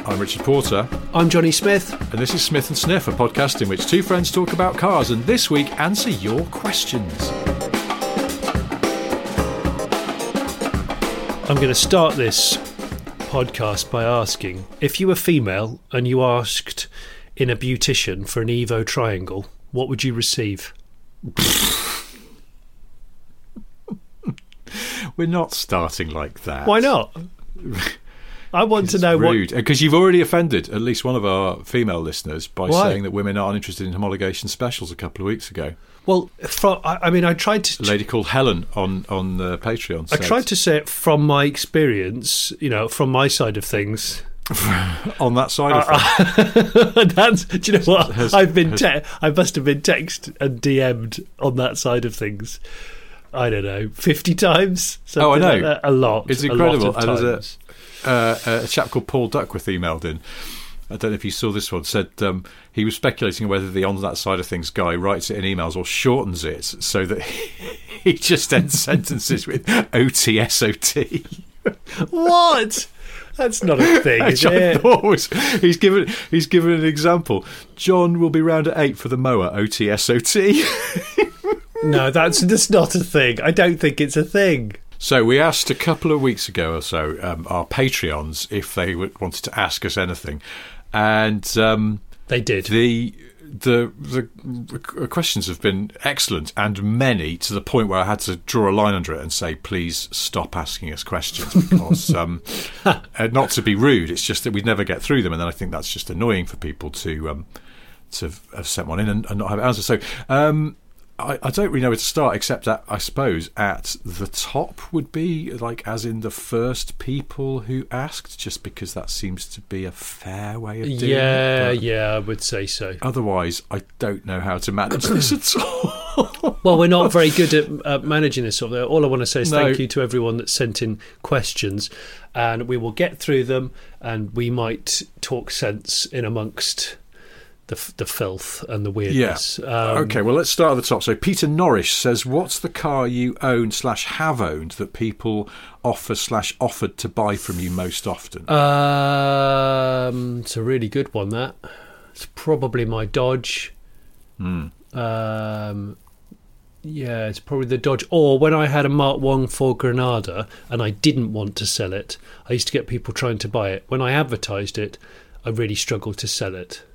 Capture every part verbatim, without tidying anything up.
I'm Richard Porter. I'm Johnny Smith. And this is Smith and Sniff, a podcast in which two friends talk about cars and this week answer your questions. I'm going to start this podcast by asking, if you were female and you asked in a beautician for an Evo triangle, what would you receive? We're not starting like that. Why not? I want to know rude. what... Because you've already offended at least one of our female listeners by Why? saying that women aren't interested in homologation specials a couple of weeks ago. Well, from, I, I mean, I tried to... A lady called Helen on, on uh, Patreon I said, tried to say it from my experience, you know, from my side of things. on that side of things. That's, do you know what? Has, I've been, has, te- I must have been text and D M'd on that side of things. I don't know, fifty times. Oh, I know, like that. a lot. It's incredible. A lot of and times. there's a, uh, a chap called Paul Duckworth emailed in. I don't know if you saw this one. Said um, he was speculating whether the on that side of things guy writes it in emails or shortens it so that he just ends sentences with O T S O T. What? That's not a thing, is Which I it? thought was, he's given he's given an example. John will be round at eight for the mower. O T S O T. No, that's that's not a thing. I don't think it's a thing. So we asked a couple of weeks ago or so um, our Patreons if they would, wanted to ask us anything, and um, they did. The the the questions have been excellent and many, to the point where I had to draw a line under it and say, please stop asking us questions, because um, uh, not to be rude, it's just that we'd never get through them, and then I think that's just annoying for people to um, to have sent one in and, and not have answers. So. Um, I, I don't really know where to start, except at, I suppose, at the top would be, like, as in the first people who asked, just because that seems to be a fair way of doing yeah, it. Yeah, yeah, I would say so. Otherwise, I don't know how to manage this at all. Well, we're not very good at uh, managing this sort of thing. All I want to say is No. thank you to everyone that sent in questions, and we will get through them, and we might talk sense in amongst... The, the filth and the weirdness. Yeah. Um, okay, well, let's start at the top. So Peter Norrish says, what's the car you own slash have owned that people offer slash offered to buy from you most often? Um, it's a really good one, that. It's probably my Dodge. Mm. Um, yeah, it's probably the Dodge. Or when I had a Mark one Ford Granada and I didn't want to sell it, I used to get people trying to buy it. When I advertised it, I really struggled to sell it.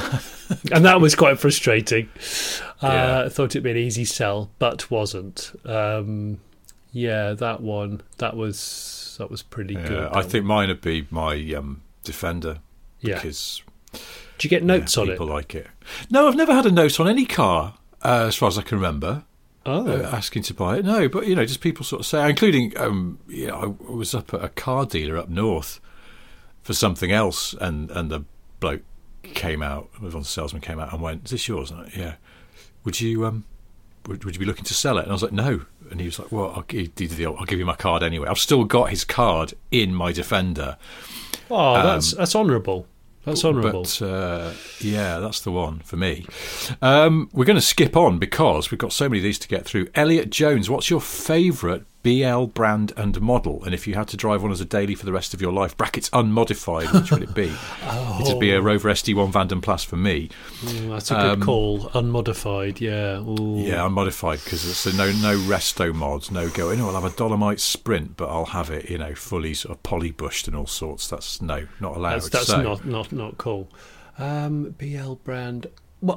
And that was quite frustrating. Yeah. uh, I thought it'd be an easy sell, but wasn't. Um, yeah, that one, that was that was pretty Yeah, good. I think mine would be my um, Defender. Yeah. Because do you get notes yeah, on people it? like it. No, I've never had a note on any car, uh, as far as I can remember. Oh, uh, asking to buy it. No, but you know, just people sort of say, including, um, you know, I was up at a car dealer up north for something else, and and the bloke came out, one of the salesmen came out and went, is this yours? And I, yeah. Would you um, would, would you be looking to sell it? And I was like, no. And he was like, well, I'll, he did the, I'll give you my card anyway. I've still got his card in my Defender. oh, Um, that's that's honourable. That's honourable. But uh, yeah, that's the one for me. Um, we're going to skip on because we've got so many of these to get through. Elliot Jones, what's your favourite B L brand and model? And if you had to drive one as a daily for the rest of your life, brackets unmodified, which would it be? oh. It'd be a Rover S D one Vanden Plas for me. Mm, that's a good Um, call. Unmodified, yeah. Ooh. Yeah, unmodified, because it's a no no resto mods, no go. You know, I'll have a Dolomite Sprint, but I'll have it, you know, fully sort of polybushed and all sorts. That's no, not allowed. That's, that's so, not, not, not cool. Um, B L brand. Well,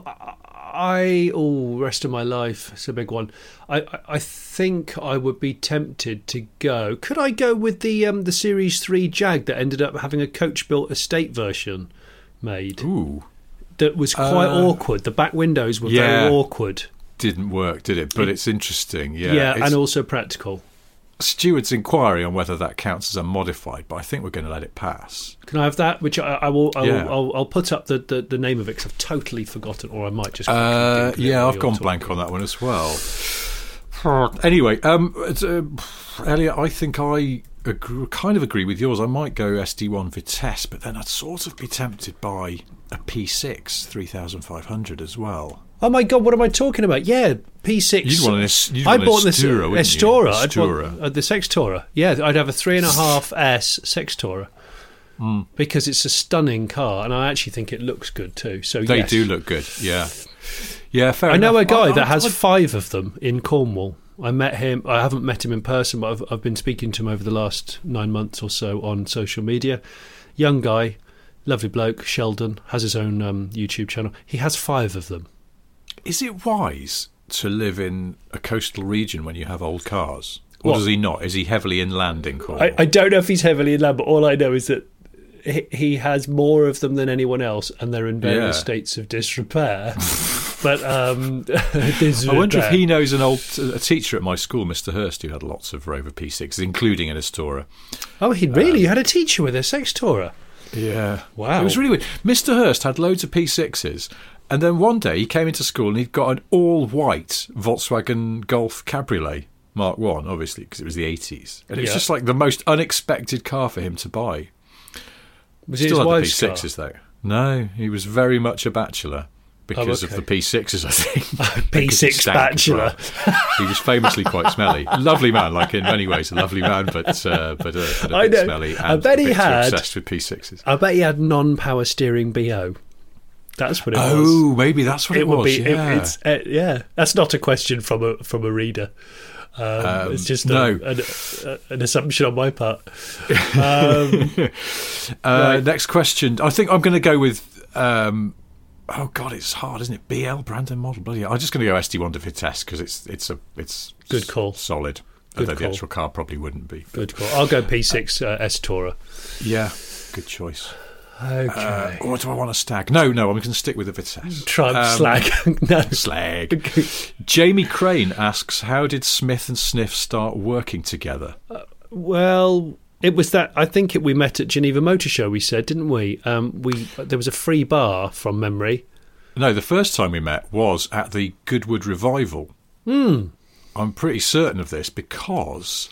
I oh, rest of my life. It's a big one. I, I, I think I would be tempted to go. Could I go with the um, the Series Three Jag that ended up having a coach-built estate version made? Ooh, that was quite uh, awkward. The back windows were yeah. very awkward. Didn't work, did it? But it's interesting. Yeah, Yeah, it's and also practical. Steward's inquiry on whether that counts as unmodified, but I think we're going to let it pass. Can I have that? Which I, I will. I Yeah. will I'll, I'll put up the, the, the name of it because I've totally forgotten, or I might just. Uh, Google it yeah, while I've you're gone talking. blank on that one as well. Anyway, um, it's, uh, Elliot, I think I agree, kind of agree with yours. I might go S D one Vitesse, but then I'd sort of be tempted by a P six three thousand five hundred as well. Oh my god, what am I talking about? Yeah, P six. You'd want an, Es- you'd I want bought an this Estura, wouldn't Estora. you? I'd Estora. want, uh, the Sextora. Yeah, I'd have a three and a half S Sextora. Mm. because it's a stunning car, and I actually think it looks good too. So They yes. do look good, yeah. Yeah, fair I know enough. a guy I- that I- has I- five of them in Cornwall. I met him. I haven't met him in person, but I've, I've been speaking to him over the last nine months or so on social media. Young guy, lovely bloke, Sheldon, has his own um, YouTube channel. He has five of them. Is it wise to live in a coastal region when you have old cars? Or What? does he not? Is he heavily inland in Cornwall? I, I don't know if he's heavily in land, but all I know is that he, he has more of them than anyone else, and they're in various Yeah. states of disrepair. but um, disrepair. I wonder if he knows an old a teacher at my school, Mister Hurst, who had lots of Rover P sixes, including an Astora. Oh, he really? you had a teacher with a Sextora? Yeah. Wow. It was really weird. Mister Hurst had loads of P sixes, and then one day he came into school and he'd got an all-white Volkswagen Golf Cabriolet Mark One, obviously, because it was the eighties. And it was Yeah. just like the most unexpected car for him to buy. Was it Still his had the P wife's car? sixes, though. No, he was very much a bachelor. Because Oh, okay. of the P sixes, I think. P Because six he stank as well. bachelor. He was famously quite smelly. Lovely man, like in many ways, a lovely man, but uh, but, uh, but a I bit know. smelly. And I bet a he bit too had- obsessed with P sixes. I bet he had non-power steering B O. That's what it was. Oh, maybe that's what it, It would was. be. it- yeah. it's uh, yeah. That's not a question from a from a reader. Um, Um, it's just no. a, an, a, an assumption on my part. Um, uh, right. Next question. I think I'm going to go with. Um, oh God, it's hard, isn't it? B L brand and model. Bloody hell. I'm just going to go S D one to Vitesse because it's it's a it's Good call. solid. Good Although call. the actual car probably wouldn't be. Good call. I'll go P six uh, S Tourer. Yeah, good choice. Okay. Uh, or do I want a stag? No, no, I'm going to stick with the Vitesse. Try um, slag. No. Slag. Jamie Crane asks, how did Smith and Sniff start working together? Well, it was that. I think it, we met at Geneva Motor Show. We said, didn't we? Um, we there was a free bar from memory. No, the first time we met was at the Goodwood Revival. Hmm. I'm pretty certain of this because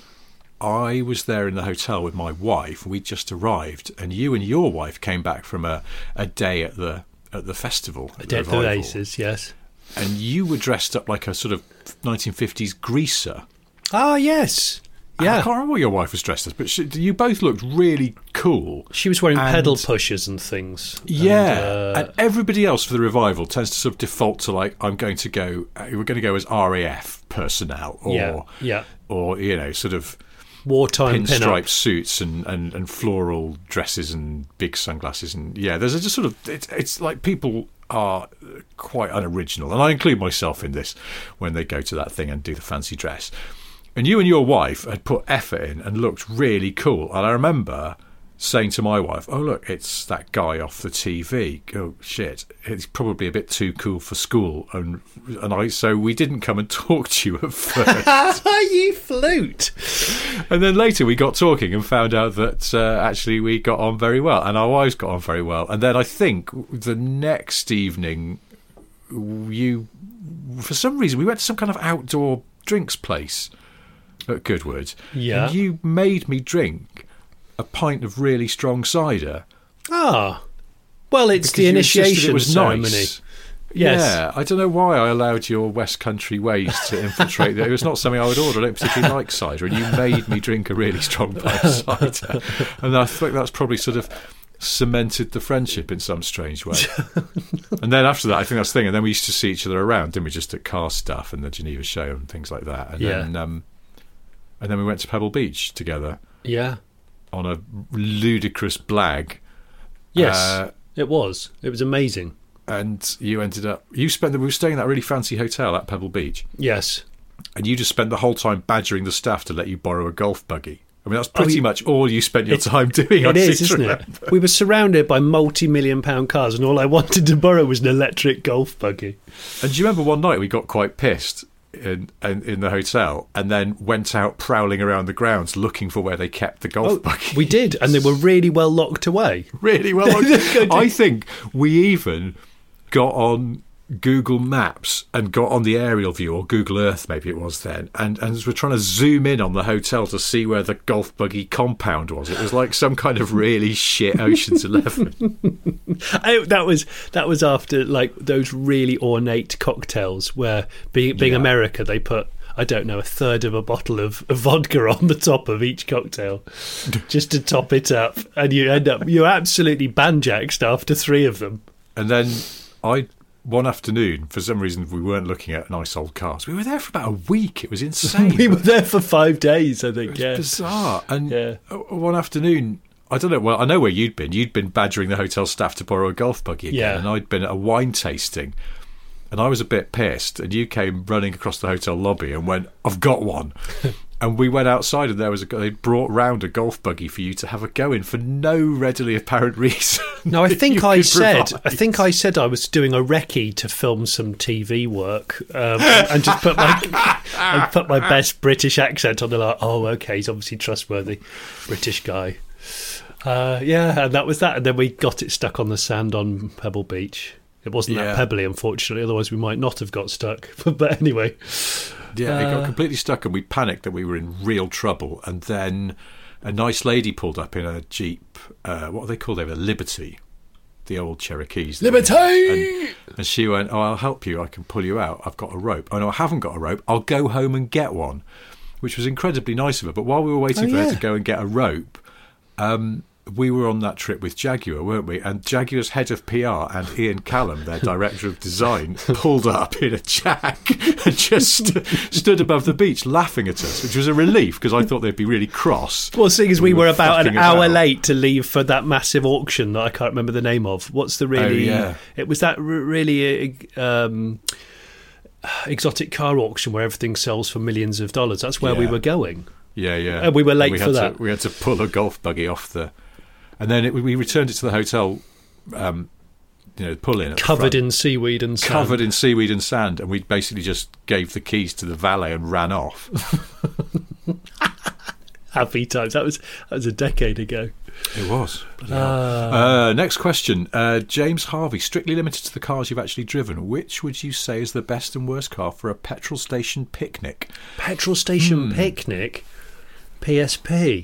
I was there in the hotel with my wife. We'd just arrived, and you and your wife came back from a, a day at the at the festival. At the Dead the Revival. Aces, yes. And you were dressed up like a sort of nineteen fifties greaser. Ah, yes. I Yeah. can't remember what your wife was dressed as, but she, you both looked really cool. She was wearing And- pedal pushers and things. Yeah, And, uh, and everybody else for the revival tends to sort of default to like, I'm going to go, uh, we're going to go as R A F personnel, or yeah. Yeah. or you know, sort of Wartime pinstripe pinup. suits and, and, and floral dresses and big sunglasses, and yeah, there's a just sort of it's it's like people are quite unoriginal, and I include myself in this when they go to that thing and do the fancy dress. And you and your wife had put effort in and looked really cool. And I remember saying to my wife, oh, look, it's that guy off the T V. Oh, shit, it's probably a bit too cool for school. And and I so we didn't come and talk to you at first. You flute. And then later we got talking and found out that uh, actually we got on very well. And our wives got on very well. And then I think the next evening, you, for some reason, we went to some kind of outdoor drinks place at Goodwood. Yeah. And you made me drink a pint of really strong cider. Ah. Well, it's because the you insisted initiation it was ceremony. nice. Yes. Yeah, I don't know why I allowed your West Country ways to infiltrate that. It was not something I would order. I don't particularly like cider, and you made me drink a really strong pint of cider. And I think that's probably sort of cemented the friendship in some strange way. And then after that, I think that's the thing. And then we used to see each other around, didn't we? Just at car stuff and the Geneva show and things like that. And Yeah. then, um, and then we went to Pebble Beach together Yeah. on a ludicrous blag. Yes. Uh, it was. It was amazing. and you ended up you spent the, we were staying in that really fancy hotel at Pebble Beach, Yes. and you just spent the whole time badgering the staff to let you borrow a golf buggy. I mean, that's pretty Oh, you- much all you spent your It- time doing. I It is, seem to isn't remember. it? We were surrounded by multi-million pound cars, and all I wanted to borrow was an electric golf buggy. And do you remember one night we got quite pissed in, in in the hotel, and then went out prowling around the grounds looking for where they kept the golf buggy? We did, and they were really well locked away. Really well. I think we even got on Google Maps and got on the aerial view, or Google Earth maybe it was then, and, and we're trying to zoom in on the hotel to see where the golf buggy compound was. It was like some kind of really shit Ocean's Eleven. I, that was that was after like those really ornate cocktails where, being being Yeah. America, they put I don't know, a third of a bottle of, of vodka on the top of each cocktail just to top it up. And you end up, you're absolutely banjaxed after three of them. And then I, one afternoon, for some reason, we weren't looking at nice old cars. We were there for about a week. It was insane. We were there for five days, I think, it was yeah. bizarre. And yeah. one afternoon, I don't know, well, I know where you'd been. You'd been badgering the hotel staff to borrow a golf buggy again. Yeah. And I'd been at a wine tasting. And I was a bit pissed, and you came running across the hotel lobby and went, I've got one. And we went outside, and there was a they brought round a golf buggy for you to have a go in for no readily apparent reason. No, I think I said provide. I think I said I was doing a recce to film some T V work, um, and just put my and put my best British accent on. They're like, oh, okay, he's obviously trustworthy, British guy. Uh, yeah, and that was that. And then we got it stuck on the sand on Pebble Beach. It wasn't yeah. that pebbly, unfortunately, otherwise we might not have got stuck. But anyway. Yeah, it Uh, got completely stuck, and we panicked that we were in real trouble. And then a nice lady pulled up in a Jeep. Uh, what are they called? They were Liberty, the old Cherokees. Liberty! And, and she went, oh, I'll help you. I can pull you out. I've got a rope. Oh, no, I haven't got a rope. I'll go home and get one, which was incredibly nice of her. But while we were waiting Oh, for yeah. her to go and get a rope, um, we were on that trip with Jaguar, weren't we? And Jaguar's head of P R and Ian Callum, their director of design, pulled up in a Jag and just st- stood above the beach laughing at us, which was a relief because I thought they'd be really cross. Well, seeing as we, We were were about an fucking hour about. late to leave for that massive auction that I can't remember the name of. What's the really... Oh, yeah. It was that r- really um, exotic car auction where everything sells for millions of dollars. That's where we Yeah. were going. Yeah, yeah. And we were late we for had that. To, we had to pull a golf buggy off the... And then it, we returned it to the hotel, um, you know, pull in. Covered in seaweed and sand. Covered in seaweed and sand. And we basically just gave the keys to the valet and ran off. Happy times. That was that was a decade ago. It was. Uh, Uh, next question. Uh, James Harvey, strictly limited to the cars you've actually driven. Which would you say is the best and worst car for a petrol station picnic? petrol station Hmm. picnic, P S P.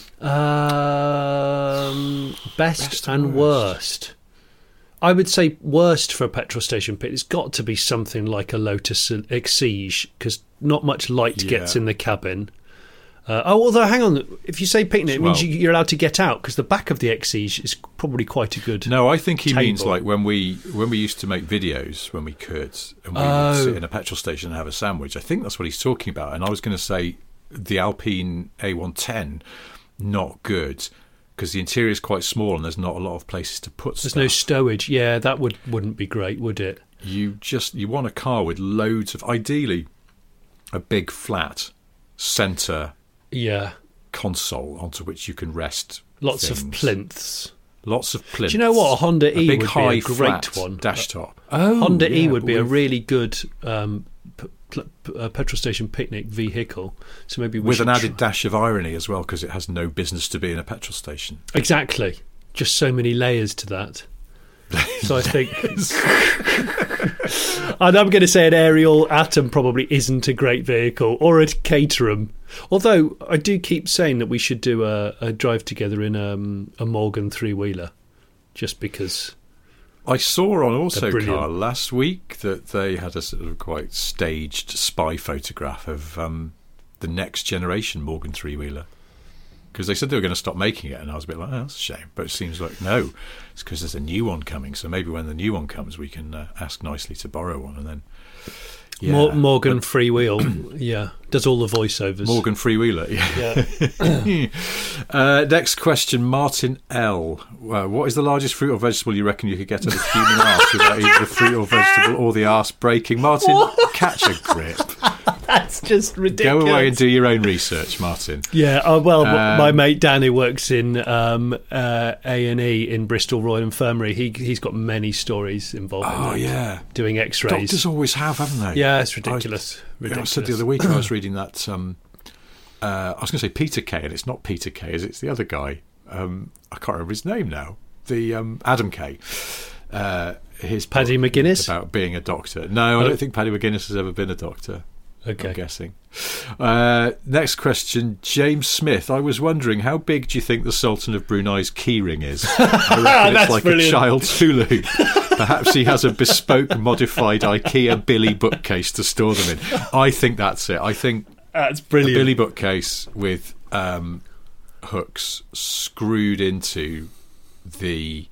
Um, best, Best and and worst. I would say worst for a petrol station pit. It's got to be something like a Lotus Exige because not much light Yeah. gets in the cabin. Uh, oh, although hang on, if you say picnic, it means Well- you, you're allowed to get out because the back of the Exige is probably quite a good. No, I think he means Table. like when we when we used to make videos when we could, and we Oh. would sit in a petrol station and have a sandwich. I think that's what he's talking about. And I was going to say the Alpine A one ten, not good because the interior is quite small and there's not a lot of places to put There's stuff. no stowage. Yeah, that would wouldn't be great, would it? You just you want a car with loads of, ideally, a big flat centre Yeah, console onto which you can rest. lots of things. plinths. Lots of plinths. Do you know what? A Honda A E big would high be a great flat one. dash top. Oh, Honda E yeah, would be a with- really good um, p- pl- p- uh, petrol station picnic vehicle. So maybe we with should an added try- dash of irony as well, because it has no business to be in a petrol station. exactly. Just so many layers to that. So I think, and I'm going to say an Ariel Atom probably isn't a great vehicle, or a Caterham. Although I do keep saying that we should do a, a drive together in um, a Morgan three wheeler, just because. I saw on They're Autocar brilliant. last week that they had a sort of quite staged spy photograph of um, the next generation Morgan three-wheeler. Because they said they were going to stop making it, and I was a bit like, oh, that's a shame. But it seems like, no, it's because there's a new one coming. So maybe when the new one comes, we can uh, ask nicely to borrow one. And then, yeah. Mor- Morgan But Freewheel, yeah, does all the voiceovers. Morgan Freewheeler, yeah. Yeah. uh, next question, Martin L. Uh, what is the largest fruit or vegetable you reckon you could get at a human arse without either the fruit or vegetable or the arse breaking? Martin, catch a grip. That's just ridiculous. Go away and do your own research, Martin. Yeah, uh, well, Um, my mate Dan, who works in um, uh, A and E in Bristol Royal Infirmary, he he's got many stories involving Oh, that, yeah. doing X-rays. Doctors always have, haven't they? Yeah, it's ridiculous. I, ridiculous. I said the other week I was reading that. Um, uh, I was going to say Peter Kay, and it's not Peter Kay, is it? It's the other guy. Um, I can't remember his name now. The um, Adam Kay. Uh, his Paddy book McGuinness? about being a doctor. No, I Oh. don't think Paddy McGuinness has ever been a doctor. Okay. I'm guessing. Uh, next question, James Smith. I was wondering, how big do you think the Sultan of Brunei's keyring is? I reckon it's like brilliant. a child's hulu. Perhaps he has a bespoke, modified IKEA Billy bookcase to store them in. I think that's it. I think That's brilliant. a Billy bookcase with um, hooks screwed into the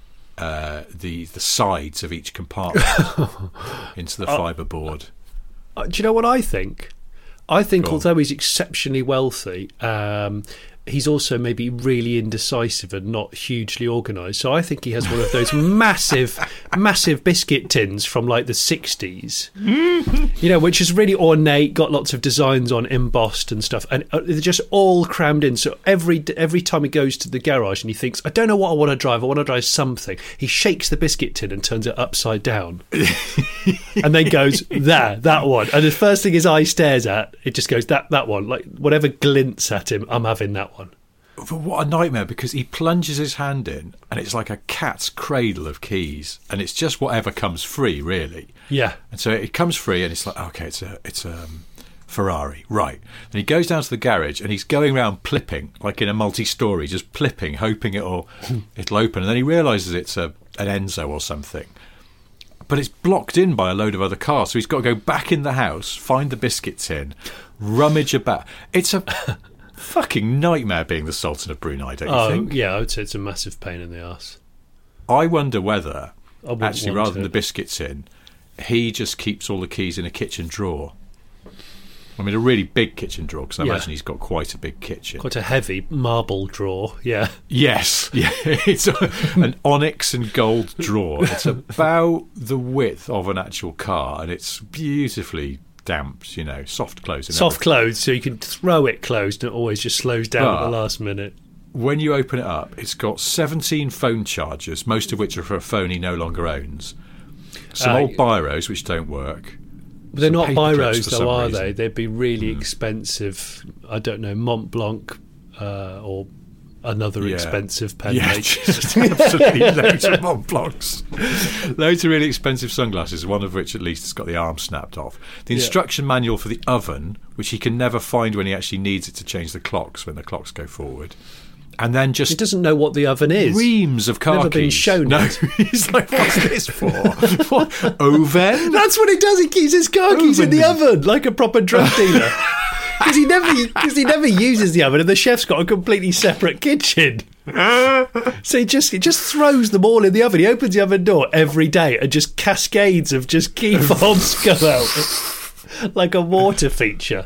uh, the the sides of each compartment into the fibre board. Uh, do you know what I think? I think Go on. although he's exceptionally wealthy, um, he's also maybe really indecisive and not hugely organised. So I think he has one of those massive, massive biscuit tins from like the sixties, you know, which is really ornate, got lots of designs on, embossed and stuff, and uh, they're just all crammed in. So every every time he goes to the garage and he thinks, I don't know what I want to drive, I want to drive something, he shakes the biscuit tin and turns it upside down, and then goes, there, that one. And the first thing his eye stares at, it just goes, that that one. Like whatever glints at him, I'm having that one. But what a nightmare, because he plunges his hand in and it's like a cat's cradle of keys, and it's just whatever comes free, really. Yeah. And so it comes free and it's like, okay, it's a it's a um, Ferrari, right. And he goes down to the garage and he's going around plipping, like in a multi-story, just plipping, hoping it'll it'll open. And then he realises it's a an Enzo or something. But it's blocked in by a load of other cars, so he's got to go back in the house, find the biscuit tin, rummage about. It's a fucking nightmare being the Sultan of Brunei, don't you Oh, think? yeah, I would say it's a massive pain in the arse. I wonder whether, I wouldn't actually, want rather to. than the biscuit tin, he just keeps all the keys in a kitchen drawer. I mean, a really big kitchen drawer, because I Yeah. imagine he's got quite a big kitchen. Quite a heavy marble drawer, yeah. Yes, yeah, it's a, an onyx and gold drawer. It's about the width of an actual car, and it's beautifully damped, you know, soft close. And Soft everything. closed, so you can throw it closed and it always just slows down at Ah. the last minute. When you open it up, it's got seventeen phone chargers, most of which are for a phone he no longer owns. Some Uh, old biros which don't work. But they're Some not paper clips biros, for though, some are reason. they? They'd be really expensive. I don't know, Mont Blanc uh, or another Yeah. expensive pen Yeah, make. just absolutely loads of Mont Blancs. Loads of really expensive sunglasses, one of which at least has got the arm snapped off. The Yeah. instruction manual for the oven, which he can never find when he actually needs it to change the clocks when the clocks go forward. And then He just doesn't know what the oven is. reams of car Never been keys. shown No, it. he's like, what's this for? What? Oven? That's what he does. He keeps his car keys in the Oven. oven like a proper drug dealer. Because he never, because he never uses the oven, and the chef's got a completely separate kitchen. So he just he just throws them all in the oven. He opens the oven door every day, and just cascades of just key fobs go out like a water feature.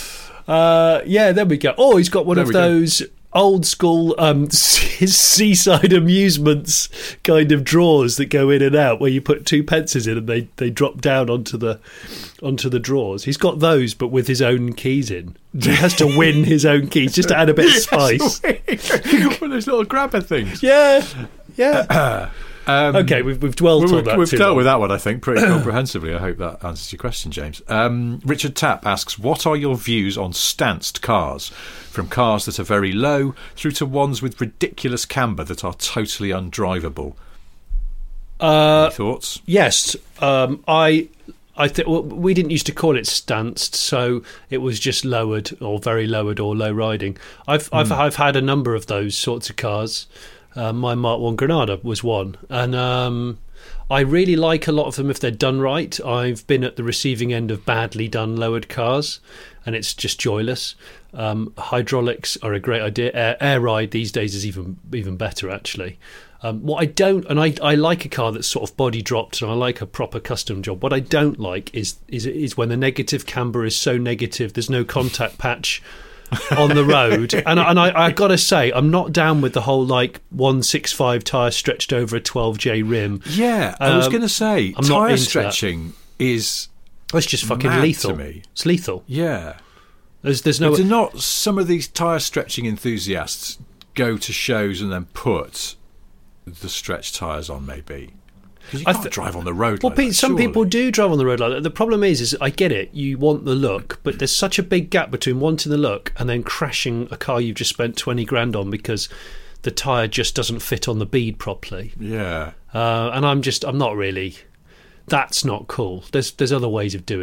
Uh, yeah, there we go. Oh, he's got one There of we go. those old school um, his seaside amusements kind of drawers that go in and out, where you put two pences in and they, they drop down onto the onto the drawers. He's got those, but with his own keys in. He has to win his own keys just to add a bit of spice. One of those little grabber things. Yeah, yeah. Um, Okay, we've we've dwelt We've, on that. we've too dealt long. with that one, I think, pretty comprehensively. I hope that answers your question, James. Um, Richard Tapp asks, what are your views on stanced cars? From cars that are very low through to ones with ridiculous camber that are totally undrivable. Uh, Any thoughts? Yes, um, I, I think well, we didn't used to call it stanced, so it was just lowered or very lowered or low riding. I've I've I've had a number of those sorts of cars. Uh, my Mark One Granada was one, and um, I really like a lot of them if they're done right. I've been at the receiving end of badly done lowered cars, and it's just joyless. Um, hydraulics are a great idea. Air, air ride these days is even even better, actually. Um, what I don't, and I, I like a car that's sort of body dropped, and I like a proper custom job. What I don't like is is is when the negative camber is so negative, there's no contact patch on the road. And and I, I got to say, I'm not down with the whole like one sixty-five tyre stretched over a twelve J rim. Yeah, I was Um, going to say, I'm not tyre into that. stretching is, It's just fucking mad lethal. to me. It's lethal. yeah. There's there's no. But do not some of these tyre stretching enthusiasts go to shows and then put the stretched tyres on, maybe? Because you I can't th- drive on the road Well, like Pete, that, some surely. people do drive on the road like that. The problem is, is I get it. You want the look, but there's such a big gap between wanting the look and then crashing a car you've just spent twenty grand on because the tyre just doesn't fit on the bead properly. Yeah. Uh, and I'm just, I'm not really. That's not cool. There's there's other ways of doing it.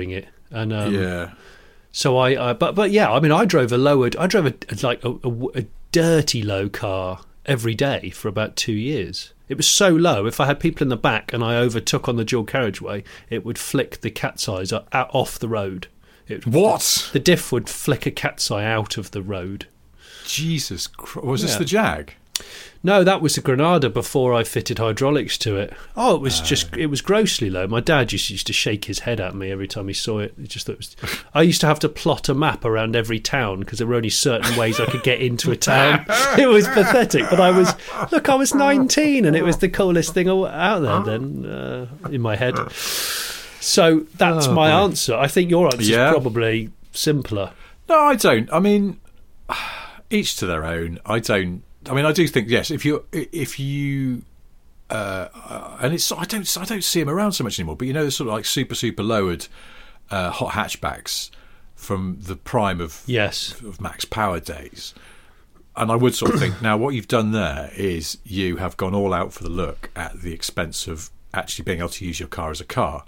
And um, yeah. So I, I, but but yeah, I mean, I drove a lowered, I drove a like a, a, a dirty low car every day for about two years. It was so low. If I had people in the back and I overtook on the dual carriageway, it would flick the cat's eyes out, off the road. It, What? The, the diff would flick a cat's eye out of the road. Jesus Christ. Was this Yeah. the Jag? No, that was the Granada before I fitted hydraulics to it. Oh, it was uh, just, it was grossly low. My dad used, used to shake his head at me every time he saw it. It just thought it was, I used to have to plot a map around every town because there were only certain ways I could get into a town. It was pathetic, but I was, look, I was nineteen and it was the coolest thing out there then uh, in my head. So that's oh, my boy. answer. I think your answer yeah. is probably simpler. No, I don't. I mean, each to their own. I don't. I mean, I do think yes. If you, if you, uh, and it's I don't, I don't see them around so much anymore. But you know, the sort of like super, super lowered uh, hot hatchbacks from the prime of yes of Max Power days. And I would sort of think now, what you've done there is you have gone all out for the look at the expense of actually being able to use your car as a car,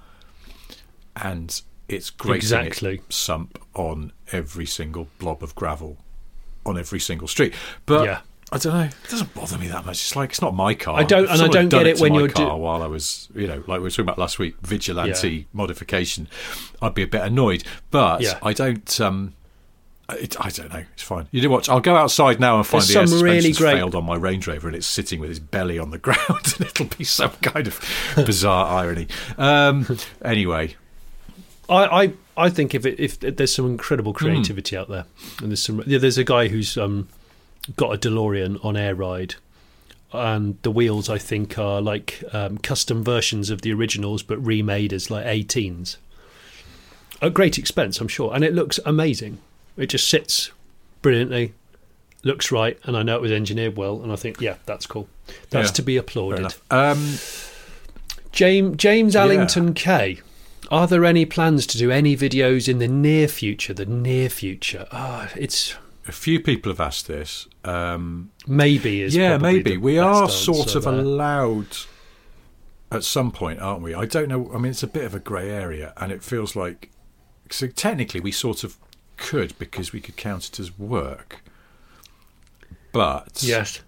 and it's grating exactly. its sump on every single blob of gravel on every single street. But yeah. I don't know. It doesn't bother me that much. It's like it's not my car. I don't, if and I don't get it, it when you're car do- while I was, you know, like we were talking about last week, vigilante yeah. modification. I'd be a bit annoyed, but yeah. I don't. Um, it, I don't know. It's fine. You do watch. I'll go outside now and find There's the air some suspension's really great- failed on my Range Rover, and it's sitting with its belly on the ground, and it'll be some kind of bizarre irony. Um, anyway. I, I, I think if it, if there's some incredible creativity mm. out there, and there's some yeah, there's a guy who's um, got a DeLorean on air ride, and the wheels I think are like um, custom versions of the originals but remade as like eighteens. At great expense, I'm sure, and it looks amazing. It just sits brilliantly, looks right, and I know it was engineered well, and I think yeah, that's cool. That's yeah, to be applauded. Um, James James Allington yeah. K. Are there any plans to do any videos in the near future? The near future. Ah, oh, it's a few people have asked this. Um, maybe is yeah, probably maybe the we are sort of there. allowed at some point, aren't we? I don't know. I mean, it's a bit of a grey area, and it feels like so technically we sort of could because we could count it as work. But yes.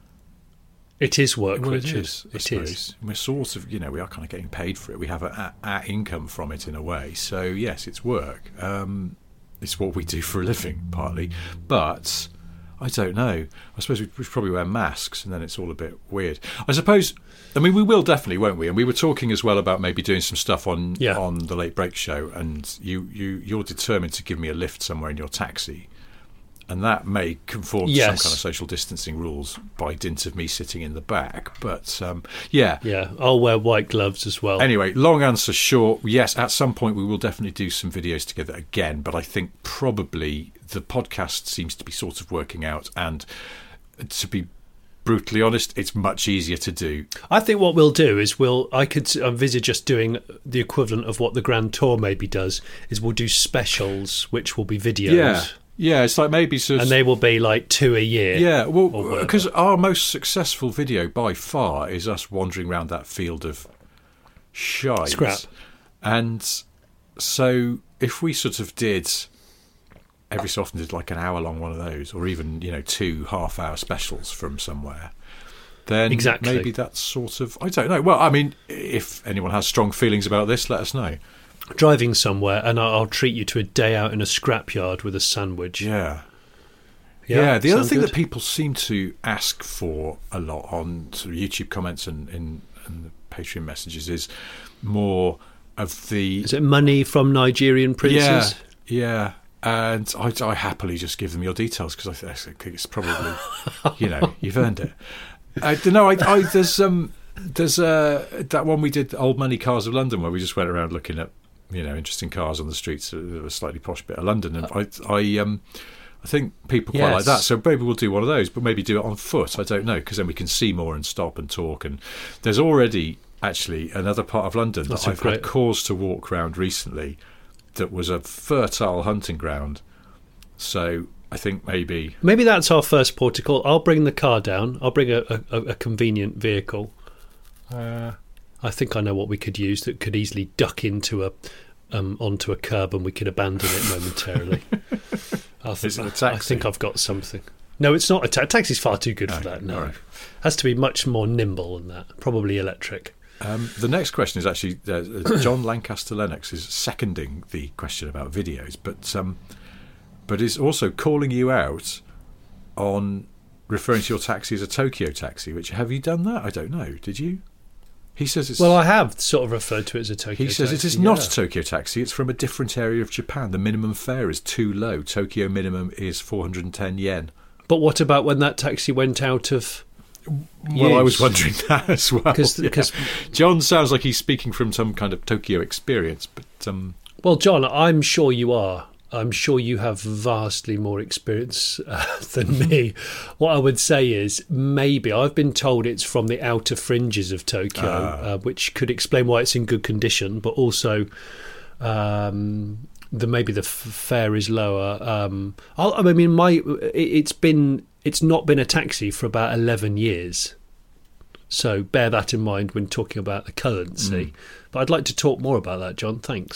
It is work, well, Richard. It is. It is. We're sort of, you know, we are kind of getting paid for it. We have a, a, a income from it in a way. So, yes, it's work. Um, it's what we do for a living, partly. But I don't know. I suppose we should probably wear masks, and then it's all a bit weird. I suppose, I mean, we will definitely, won't we? And we were talking as well about maybe doing some stuff on yeah. on the Late Break Show, and you, you, you're determined to give me a lift somewhere in your taxi. And that may conform yes. to some kind of social distancing rules by dint of me sitting in the back. But, um, yeah. Yeah, I'll wear white gloves as well. Anyway, long answer short, yes, at some point we will definitely do some videos together again. But I think probably the podcast seems to be sort of working out. And to be brutally honest, it's much easier to do. I think what we'll do is we'll, I could envisage just doing the equivalent of what the Grand Tour maybe does, is we'll do specials, which will be videos. Yeah. Yeah, it's like maybe sort of, and they will be like two a year. Yeah, well, because our most successful video by far is us wandering around that field of shite. Scrap. And so if we sort of did every so often did like an hour long one of those, or even, you know, two half hour specials from somewhere, then exactly. maybe that's sort of, I don't know. Well, I mean, if anyone has strong feelings about this, let us know. Driving somewhere, and I'll treat you to a day out in a scrapyard with a sandwich. Yeah. Yeah, yeah the other thing good? that people seem to ask for a lot on sort of YouTube comments and in and the Patreon messages is more of the... Is it money from Nigerian princes? Yeah, yeah. And I, I happily just give them your details because I think it's probably, you know, you've earned it. I don't know, I, I, there's, um, there's uh, that one we did, Old Money Cars of London, where we just went around looking at, you know, interesting cars on the streets of a slightly posh bit of London, and I, I, um, I think people quite yes. like that. So maybe we'll do one of those, but maybe do it on foot. I don't know, because then we can see more and stop and talk. And there's already actually another part of London That's that I've great... had cause to walk around recently that was a fertile hunting ground. So I think maybe maybe that's our first port of call. I'll bring the car down. I'll bring a, a, a convenient vehicle. Uh, I think I know what we could use that could easily duck into a um, onto a curb and we can abandon it momentarily. I, th- Is it a taxi? I think I've got something. No, it's not a ta- taxi's far too good for No, that. No, all right. has to be much more nimble than that. Probably electric. Um, the next question is actually uh, John Lancaster Lennox is seconding the question about videos, but um, but is also calling you out on referring to your taxi as a Tokyo taxi. Which, have you done that? I don't know. Did you? He says it's. Well, I have sort of referred to it as a Tokyo taxi. He says it is yeah. not a Tokyo taxi. It's from a different area of Japan. The minimum fare is too low. Tokyo minimum is four hundred ten yen. But what about when that taxi went out of? Well, use? I was wondering that as well. Cause, yeah. cause, John sounds like he's speaking from some kind of Tokyo experience, but um, well, John, I'm sure you are. I'm sure you have vastly more experience uh, than me. What I would say is maybe I've been told it's from the outer fringes of Tokyo, Ah. uh, which could explain why it's in good condition, but also um, the maybe the f- fare is lower. Um, I'll, I mean, my it, it's been it's not been a taxi for about eleven years. So bear that in mind when talking about the currency. Mm. But I'd like to talk more about that, John. Thanks.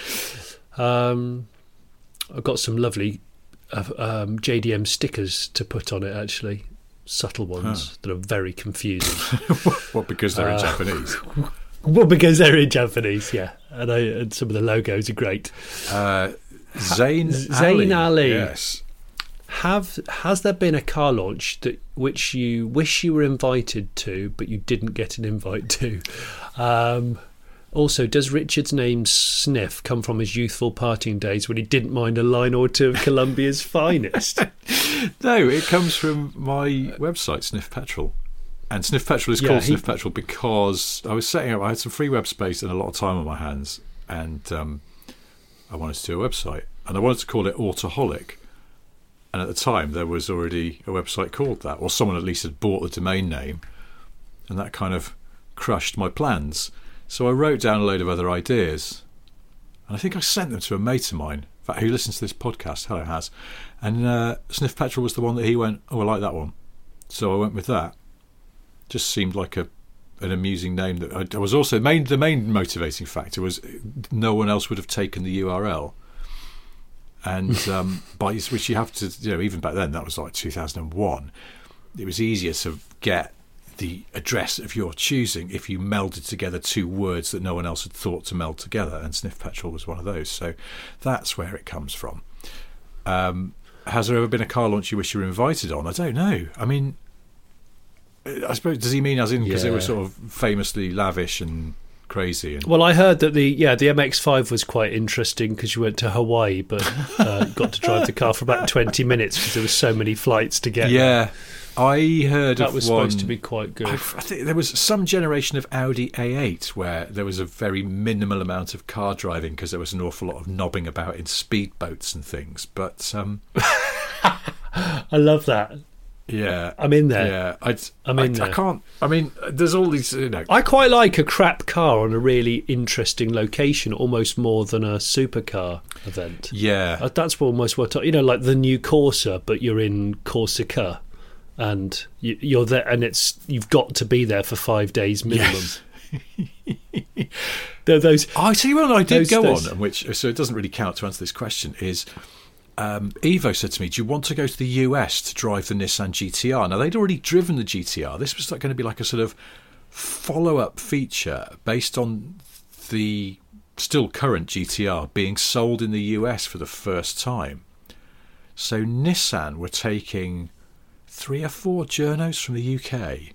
um, I've got some lovely uh, um, J D M stickers to put on it, actually. Subtle ones Huh. that are very confusing. well, because they're in Uh, Japanese. Well, because they're in Japanese, yeah. And, I, and some of the logos are great. Uh, Zayn Zayn Ali. Yes. Have Has there been a car launch that which you wish you were invited to, but you didn't get an invite to? Um, also, does Richard's name Sniff come from his youthful partying days when he didn't mind a line or two of Colombia's finest? No, it comes from my website, Sniff Petrol. And Sniff Petrol is Yeah, called he- Sniff Petrol because I was setting up, I had some free web space and a lot of time on my hands, and um, I wanted to do a website. And I wanted to call it Autoholic. And at the time, there was already a website called that, or someone at least had bought the domain name, and that kind of crushed my plans. So I wrote down a load of other ideas, and I think I sent them to a mate of mine, in fact, who listens to this podcast. Hello, Has. And uh, Sniff Petrol was the one that he went, oh, I like that one. So I went with that. Just seemed like a an amusing name. That I, I was also main the main motivating factor was no one else would have taken the U R L. And um, by which you have to, you know, even back then, that was like two thousand one. It was easier to get the address of your choosing if you melded together two words that no one else had thought to meld together, and Sniff Petrol was one of those. So that's where it comes from. Um, has there ever been a car launch you wish you were invited on? I don't know. I mean, I suppose, does he mean as in because they were Yeah. sort of famously lavish and crazy? And Well, I heard that the yeah the M X five was quite interesting because you went to Hawaii, but uh, got to drive the car for about twenty minutes because there were so many flights to get. yeah, I heard that of was one, supposed to be quite good. I, I think there was some generation of Audi A eight where there was a very minimal amount of car driving because there was an awful lot of knobbing about in speedboats and things. But um, I love that. yeah, I'm in there. yeah, I'd, I'm I, in I there. can't. I mean, there's all these, you know. I quite like a crap car on a really interesting location, almost more than a supercar event. Yeah, Uh, That's almost what I- you know, like the new Corsa, but you're in Corsica, and you, you're there, and it's you've got to be there for five days minimum. Yes. There are those. I tell you what, I did Those- go those- on, and which so it doesn't really count to answer this question. Is um, Evo said to me, "Do you want to go to the U S to drive the Nissan G T R?" Now they'd already driven the G T R. This was like going to be like a sort of follow-up feature based on the still current G T R being sold in the U S for the first time. So Nissan were taking three or four journos from the U K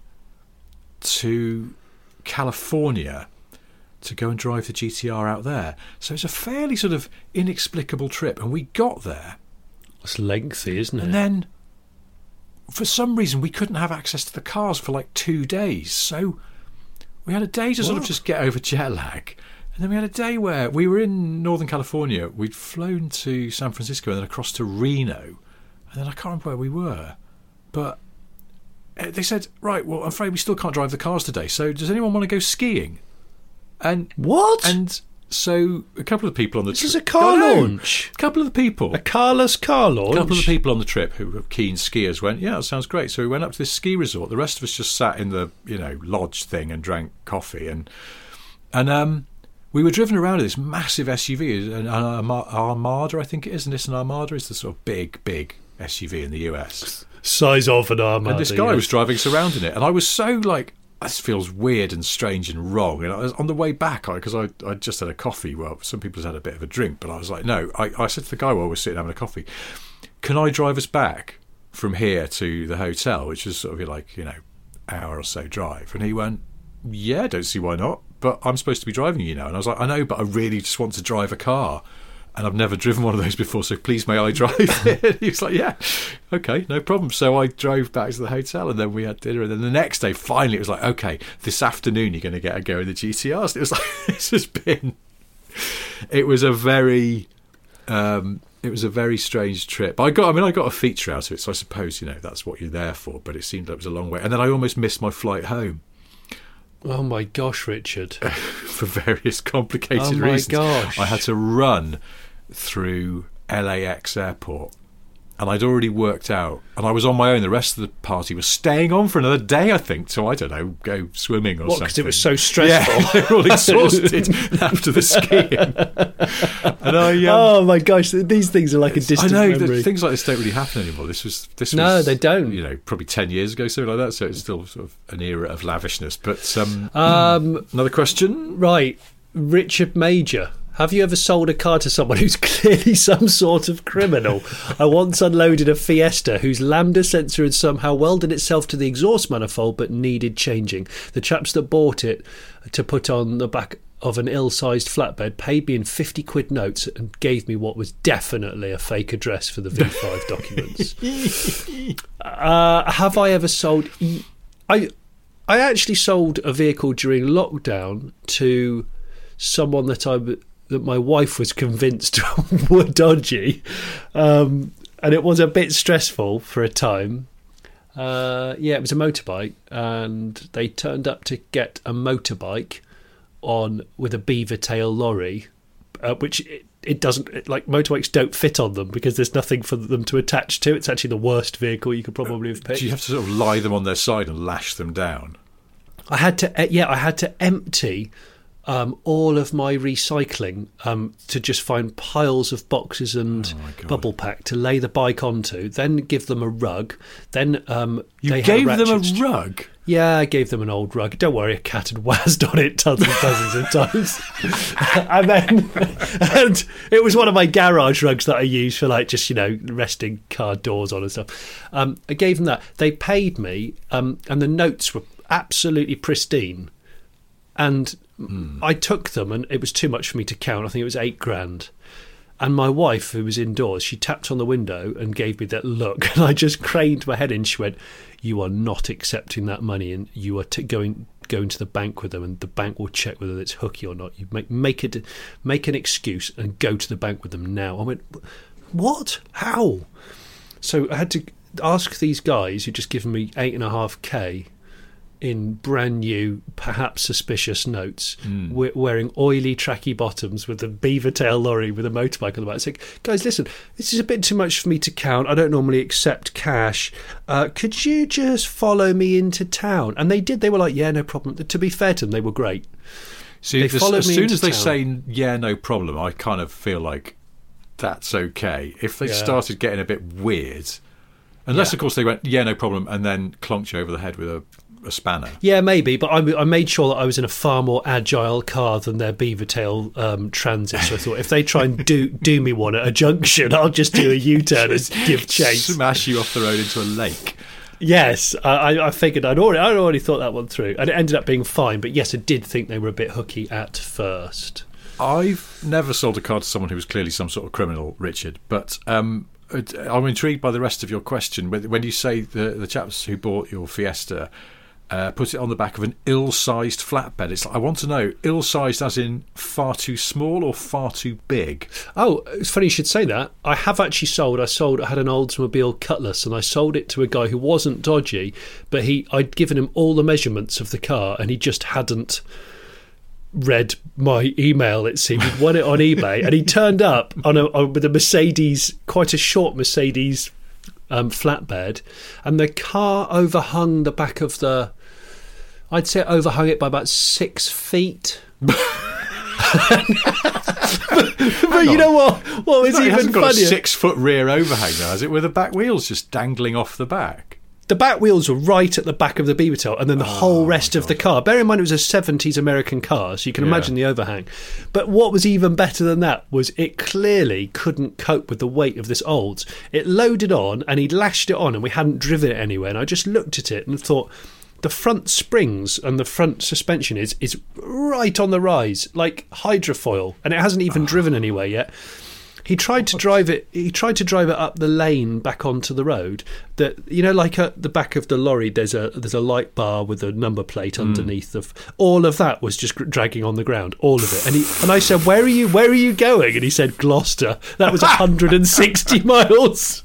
to California to go and drive the G T R out there. So it's a fairly sort of inexplicable trip. And we got there, It's lengthy, isn't it? and then for some reason we couldn't have access to the cars for like two days. So we had a day to sort of What? just get over jet lag. And then we had a day where we were in Northern California. We'd flown to San Francisco and then across to Reno. And then I can't remember where we were. But uh, they said, right, well, I'm afraid we still can't drive the cars today. So does anyone want to go skiing? And What? and so a couple of people on the This trip. is a car I know. launch. A couple of the people. A carless car launch. A couple of the people on the trip who were keen skiers went, yeah, that sounds great. So we went up to this ski resort. The rest of us just sat in the, you know, lodge thing and drank coffee. And and um, we were driven around in this massive S U V, an Armada, I think it is, and this an Armada is the sort of big, big S U V in the U S. Size of an Armada. And this guy yeah. was driving us around in it, and I was so like, this feels weird and strange and wrong. And I was on the way back, because I, I, I just had a coffee. Well, some people had a bit of a drink, but I was like, no. I, I said to the guy while we were sitting having a coffee, can I drive us back from here to the hotel, which is sort of like, you know, hour or so drive? And he went, yeah, don't see why not, but I'm supposed to be driving you now. And I was like, I know, but I really just want to drive a car, and I've never driven one of those before, so please may I drive it? He was like, yeah, okay, no problem. So I drove back to the hotel, and then we had dinner, and then the next day, finally, it was like, okay, this afternoon you're going to get a go in the G T Rs. And it was like, this has been, it was a very, um, it was a very strange trip. I got, I mean, I got a feature out of it, so I suppose, you know, that's what you're there for, but it seemed like it was a long way. And then I almost missed my flight home. Oh my gosh, Richard. For various complicated oh my reasons. Gosh. I had to run through L A X airport, and I'd already worked out, and I was on my own. The rest of the party was staying on for another day, I think, to, I don't know, go swimming or what, something. Because it was so stressful. Yeah, they were all exhausted after the skiing. And I, um, oh my gosh, these things are like a distant I know, memory. that things like this don't really happen anymore. This was this No, was, they don't. You know, probably ten years ago, something like that. So it's still sort of an era of lavishness. But um, Um, another question, right, Richard Major. Have you ever sold a car to someone who's clearly some sort of criminal? I once unloaded a Fiesta whose lambda sensor had somehow welded itself to the exhaust manifold but needed changing. The chaps that bought it to put on the back of an ill-sized flatbed paid me in fifty quid notes and gave me what was definitely a fake address for the V five documents. Uh, have I ever sold... I, I actually sold a vehicle during lockdown to someone that I... that my wife was convinced were dodgy, um, and it was a bit stressful for a time. Uh, yeah, it was a motorbike, and they turned up to get a motorbike on with a beaver tail lorry, uh, which it, it doesn't it, like motorbikes don't fit on them because there's nothing for them to attach to. It's actually the worst vehicle you could probably have picked. Do you have to sort of lie them on their side and lash them down? I had to, yeah, I had to empty Um, all of my recycling um, to just find piles of boxes and oh bubble pack to lay the bike onto, then give them a rug. Then um, You they gave had them a ratchets. rug? Yeah, I gave them an old rug. Don't worry, a cat had wazzed on it dozens and dozens of times. and then, and it was one of my garage rugs that I used for like just, you know, resting car doors on and stuff. Um, I gave them that. They paid me, um, and the notes were absolutely pristine. And mm. I took them, and it was too much for me to count. I think it was eight grand. And my wife, who was indoors, she tapped on the window and gave me that look. And I just craned my head in. She went, "You are not accepting that money, and you are t- going going to the bank with them, and the bank will check whether it's hooky or not. You make make it make an excuse and go to the bank with them now." I went, "What? How?" So I had to ask these guys who'd just given me eight and a half k. in brand new, perhaps suspicious notes, mm. we- wearing oily, tracky bottoms with a beaver tail lorry with a motorbike on the back. It's like, guys, listen, this is a bit too much for me to count. I don't normally accept cash. Uh, could you just follow me into town? And they did. They were like, yeah, no problem. To be fair to them, they were great. See, they this, followed as me soon into as they town. say, yeah, no problem, I kind of feel like that's okay. If they Yeah. started getting a bit weird, unless, Yeah. of course, they went, yeah, no problem, and then clonked you over the head with a a spanner. Yeah, maybe, but I, I made sure that I was in a far more agile car than their beaver tail um, transit. So I thought, if they try and do do me one at a junction, I'll just do a U-turn and give chase. Smash you off the road into a lake. Yes, I, I figured I'd already, I'd already thought that one through, and it ended up being fine. But yes, I did think they were a bit hooky at first. I've never sold a car to someone who was clearly some sort of criminal, Richard, but um, I'm intrigued by the rest of your question. When you say the, the chaps who bought your Fiesta Uh, put it on the back of an ill-sized flatbed. It's like, I want to know, ill-sized as in far too small or far too big? Oh, it's funny you should say that. I have actually sold. I sold. I had an Oldsmobile Cutlass, and I sold it to a guy who wasn't dodgy, but he I'd given him all the measurements of the car, and he just hadn't read my email. It seemed he'd won it on eBay, and he turned up on a on, with a Mercedes, quite a short Mercedes um, flatbed, and the car overhung the back of the. I'd say it overhung it by about six feet. but but you know what? What was It's not- it even hasn't got funnier? a six-foot rear overhang, though, has it? With the back wheels just dangling off the back. The back wheels were right at the back of the Beavertail, and then the whole rest of the car. Bear in mind, it was a seventies American car, so you can Yeah. imagine the overhang. But what was even better than that was it clearly couldn't cope with the weight of this Olds. It loaded on, and he'd lashed it on, and we hadn't driven it anywhere. And I just looked at it and thought, the front springs and the front suspension is is right on the rise, like hydrofoil, and it hasn't even driven anywhere yet. He tried to drive it. He tried to drive it up the lane back onto the road. That you know, like at the back of the lorry, there's a there's a light bar with a number plate underneath. Of all of that was just dragging on the ground, all of it. And he and I said, "Where are you? Where are you going?" And he said, "Gloucester." That was one hundred sixty miles.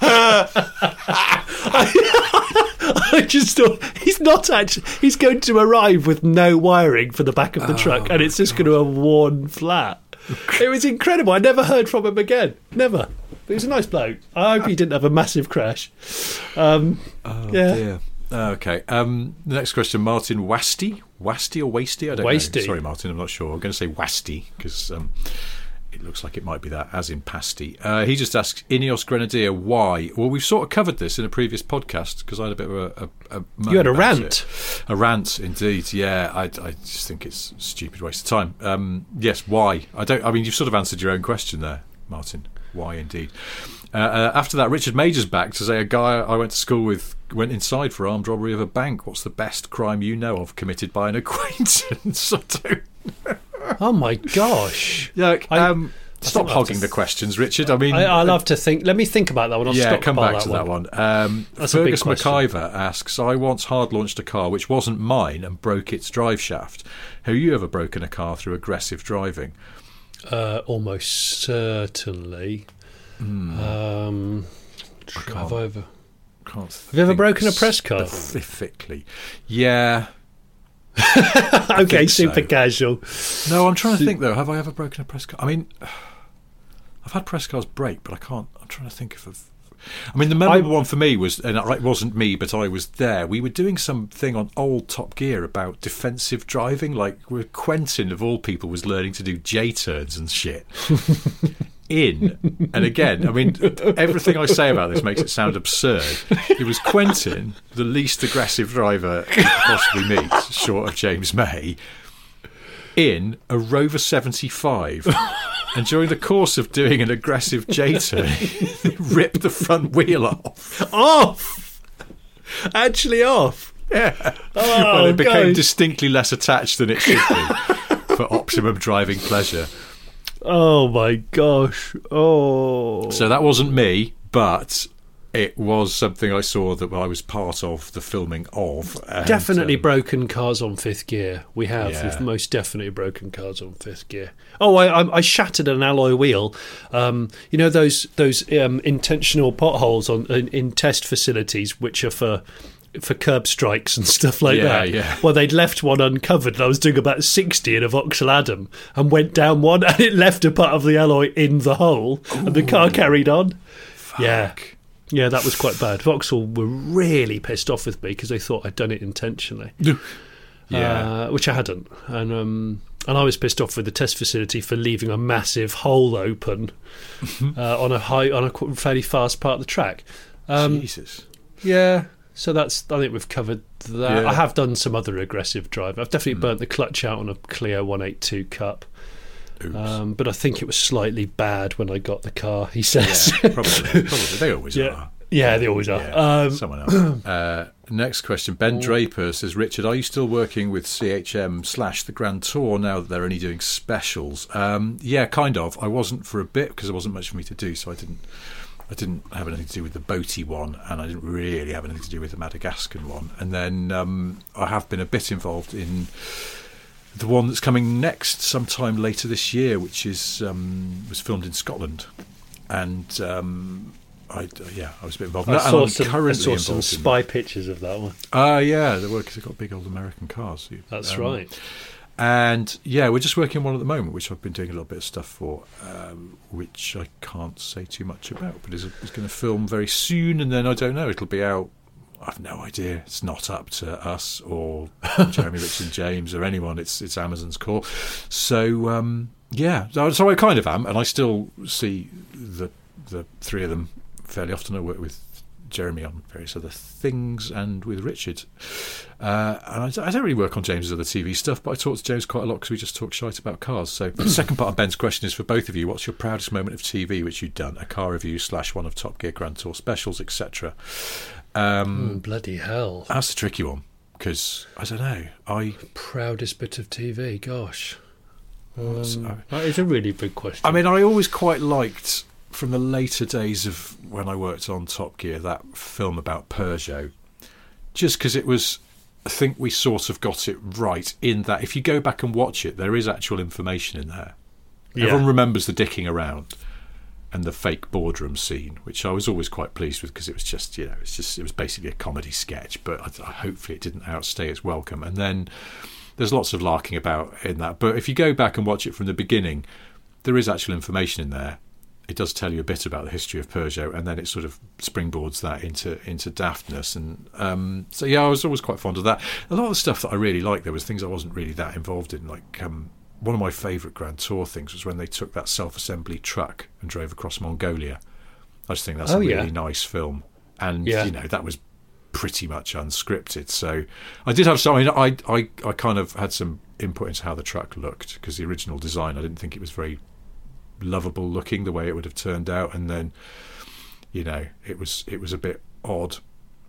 I, I just thought he's not actually. He's going to arrive with no wiring for the back of the truck, and it's just going to have worn flat. It was incredible. I never heard from him again. Never. But he was a nice bloke. I hope he didn't have a massive crash. Um, Oh, yeah. dear. Okay. Um, the next question, Martin Wasty. Wasty or Wasty? I don't Wasty. know. Sorry, Martin, I'm not sure. I'm going to say Wasty because um, it looks like it might be that, as in pasty. Uh, he just asks, Ineos Grenadier, why? Well, we've sort of covered this in a previous podcast because I had a bit of a... a, a You had a about rant. it. A rant, indeed. Yeah, I, I just think it's a stupid waste of time. Um, yes, why? I don't. I mean, you've sort of answered your own question there, Martin. Why, indeed. Uh, uh, after that, Richard Major's back to say a guy I went to school with went inside for armed robbery of a bank. What's the best crime you know of committed by an acquaintance? I don't. Oh my gosh. Look, I- um, I stop think I'll hogging have the to- questions, Richard. I mean, I, I'll have to think. Let me think about that one. I'll yeah, stop come by back to that one. Um, That's a big Fergus question. McIver asks, I once hard launched a car which wasn't mine and broke its drive shaft. Have you ever broken a car through aggressive driving? Uh, almost certainly. Um, have I ever? Can't Have you ever think broken a press car? Specifically. Yeah. Okay, think super so. casual. No, I'm trying to think, though. Have I ever broken a press car? I mean, I've had press cars break, but I can't. I'm trying to think of... of I mean, the memorable I- one for me was, and it wasn't me, but I was there. We were doing something on old Top Gear about defensive driving, like where Quentin, of all people, was learning to do J-turns and shit. In, and again, I mean, everything I say about this makes it sound absurd. It was Quentin, the least aggressive driver you could possibly meet, short of James May, in a Rover seventy-five. And during the course of doing an aggressive J-turn, he ripped the front wheel off. Off! Actually off. Yeah. Oh, well, it became God. distinctly less attached than it should be for optimum driving pleasure. Oh my gosh. Oh. So that wasn't me, but it was something I saw that I was part of the filming of. And, Definitely um, broken cars on fifth gear. We have. Yeah. We've most definitely broken cars on fifth gear. Oh, I, I, I shattered an alloy wheel. Um, you know those those um, intentional potholes on in, in test facilities, which are for for curb strikes and stuff like Yeah, that. yeah. Well, they'd left one uncovered, and I was doing about sixty in a Vauxhall Adam, and went down one, and it left a part of the alloy in the hole, and the car carried on. Yeah. Yeah, that was quite bad. Vauxhall were really pissed off with me because they thought I'd done it intentionally, Yeah. uh, which I hadn't. And um, and I was pissed off with the test facility for leaving a massive hole open uh, on a high on a qu- fairly fast part of the track. Um, Jesus. yeah, so that's. I think we've covered that. Yeah. I have done some other aggressive driving. I've definitely Mm. burnt the clutch out on a Clio one eighty-two Cup. Oops. Um, but I think it was slightly bad when I got the car, he says. Yeah, probably. Probably. They always Yeah. are. Yeah, they always are. Yeah, Um, someone else. Uh, next question. Ben Draper says, Richard, are you still working with C H M slash the Grand Tour now that they're only doing specials? Um, yeah, kind of. I wasn't for a bit because there wasn't much for me to do, so I didn't I didn't have anything to do with the Boaty one, and I didn't really have anything to do with the Madagascar one. And then um, I have been a bit involved in the one that's coming next sometime later this year, which is um, was filmed in Scotland. And... Um, I, yeah, I was a bit involved. I And saw I'm some, I currently saw involved some in- spy pictures of that one. Ah, yeah, they were because they've got big old American cars. That's Um, right. And yeah, we're just working on one at the moment, which I've been doing a little bit of stuff for, um, which I can't say too much about, but is, is going to film very soon, and then I don't know, it'll be out. I've no idea. It's not up to us or Jeremy Richard James or anyone. It's it's Amazon's call. So um, Yeah, so, so I kind of am, and I still see the the three of them fairly often. I work with Jeremy on various other things and with Richard. Uh, and I, I don't really work on James's other T V stuff, but I talk to James quite a lot because we just talk shite about cars. So the second part of Ben's question is for both of you. What's your proudest moment of T V which you've done? A car review slash one of Top Gear Grand Tour specials, et cetera. Um, mm, bloody hell. That's a tricky one because, I don't know, I... Proudest bit of T V, gosh. Um, so, that is a really big question. I mean, I always quite liked... from the later days of when I worked on Top Gear, that film about Peugeot, just because it was, I think we sort of got it right in that if you go back and watch it, there is actual information in there. Yeah. Everyone remembers the dicking around and the fake boardroom scene, which I was always quite pleased with because it was just, you know, it's just it was basically a comedy sketch, but I, I, hopefully it didn't outstay its welcome. And then there's lots of larking about in that, but if you go back and watch it from the beginning, there is actual information in there. It does tell you a bit about the history of Peugeot, and then it sort of springboards that into into daftness. And um, so, yeah, I was always quite fond of that. A lot of the stuff that I really liked, there was things I wasn't really that involved in. Like um, one of my favourite Grand Tour things was when they took that self-assembly truck and drove across Mongolia. I just think that's oh, a really yeah. nice film. And, yeah. you know, that was pretty much unscripted. So I did have some, I, mean, I, I, I kind of had some input into how the truck looked, because the original design, I didn't think it was very lovable looking the way it would have turned out, and then you know it was it was a bit odd.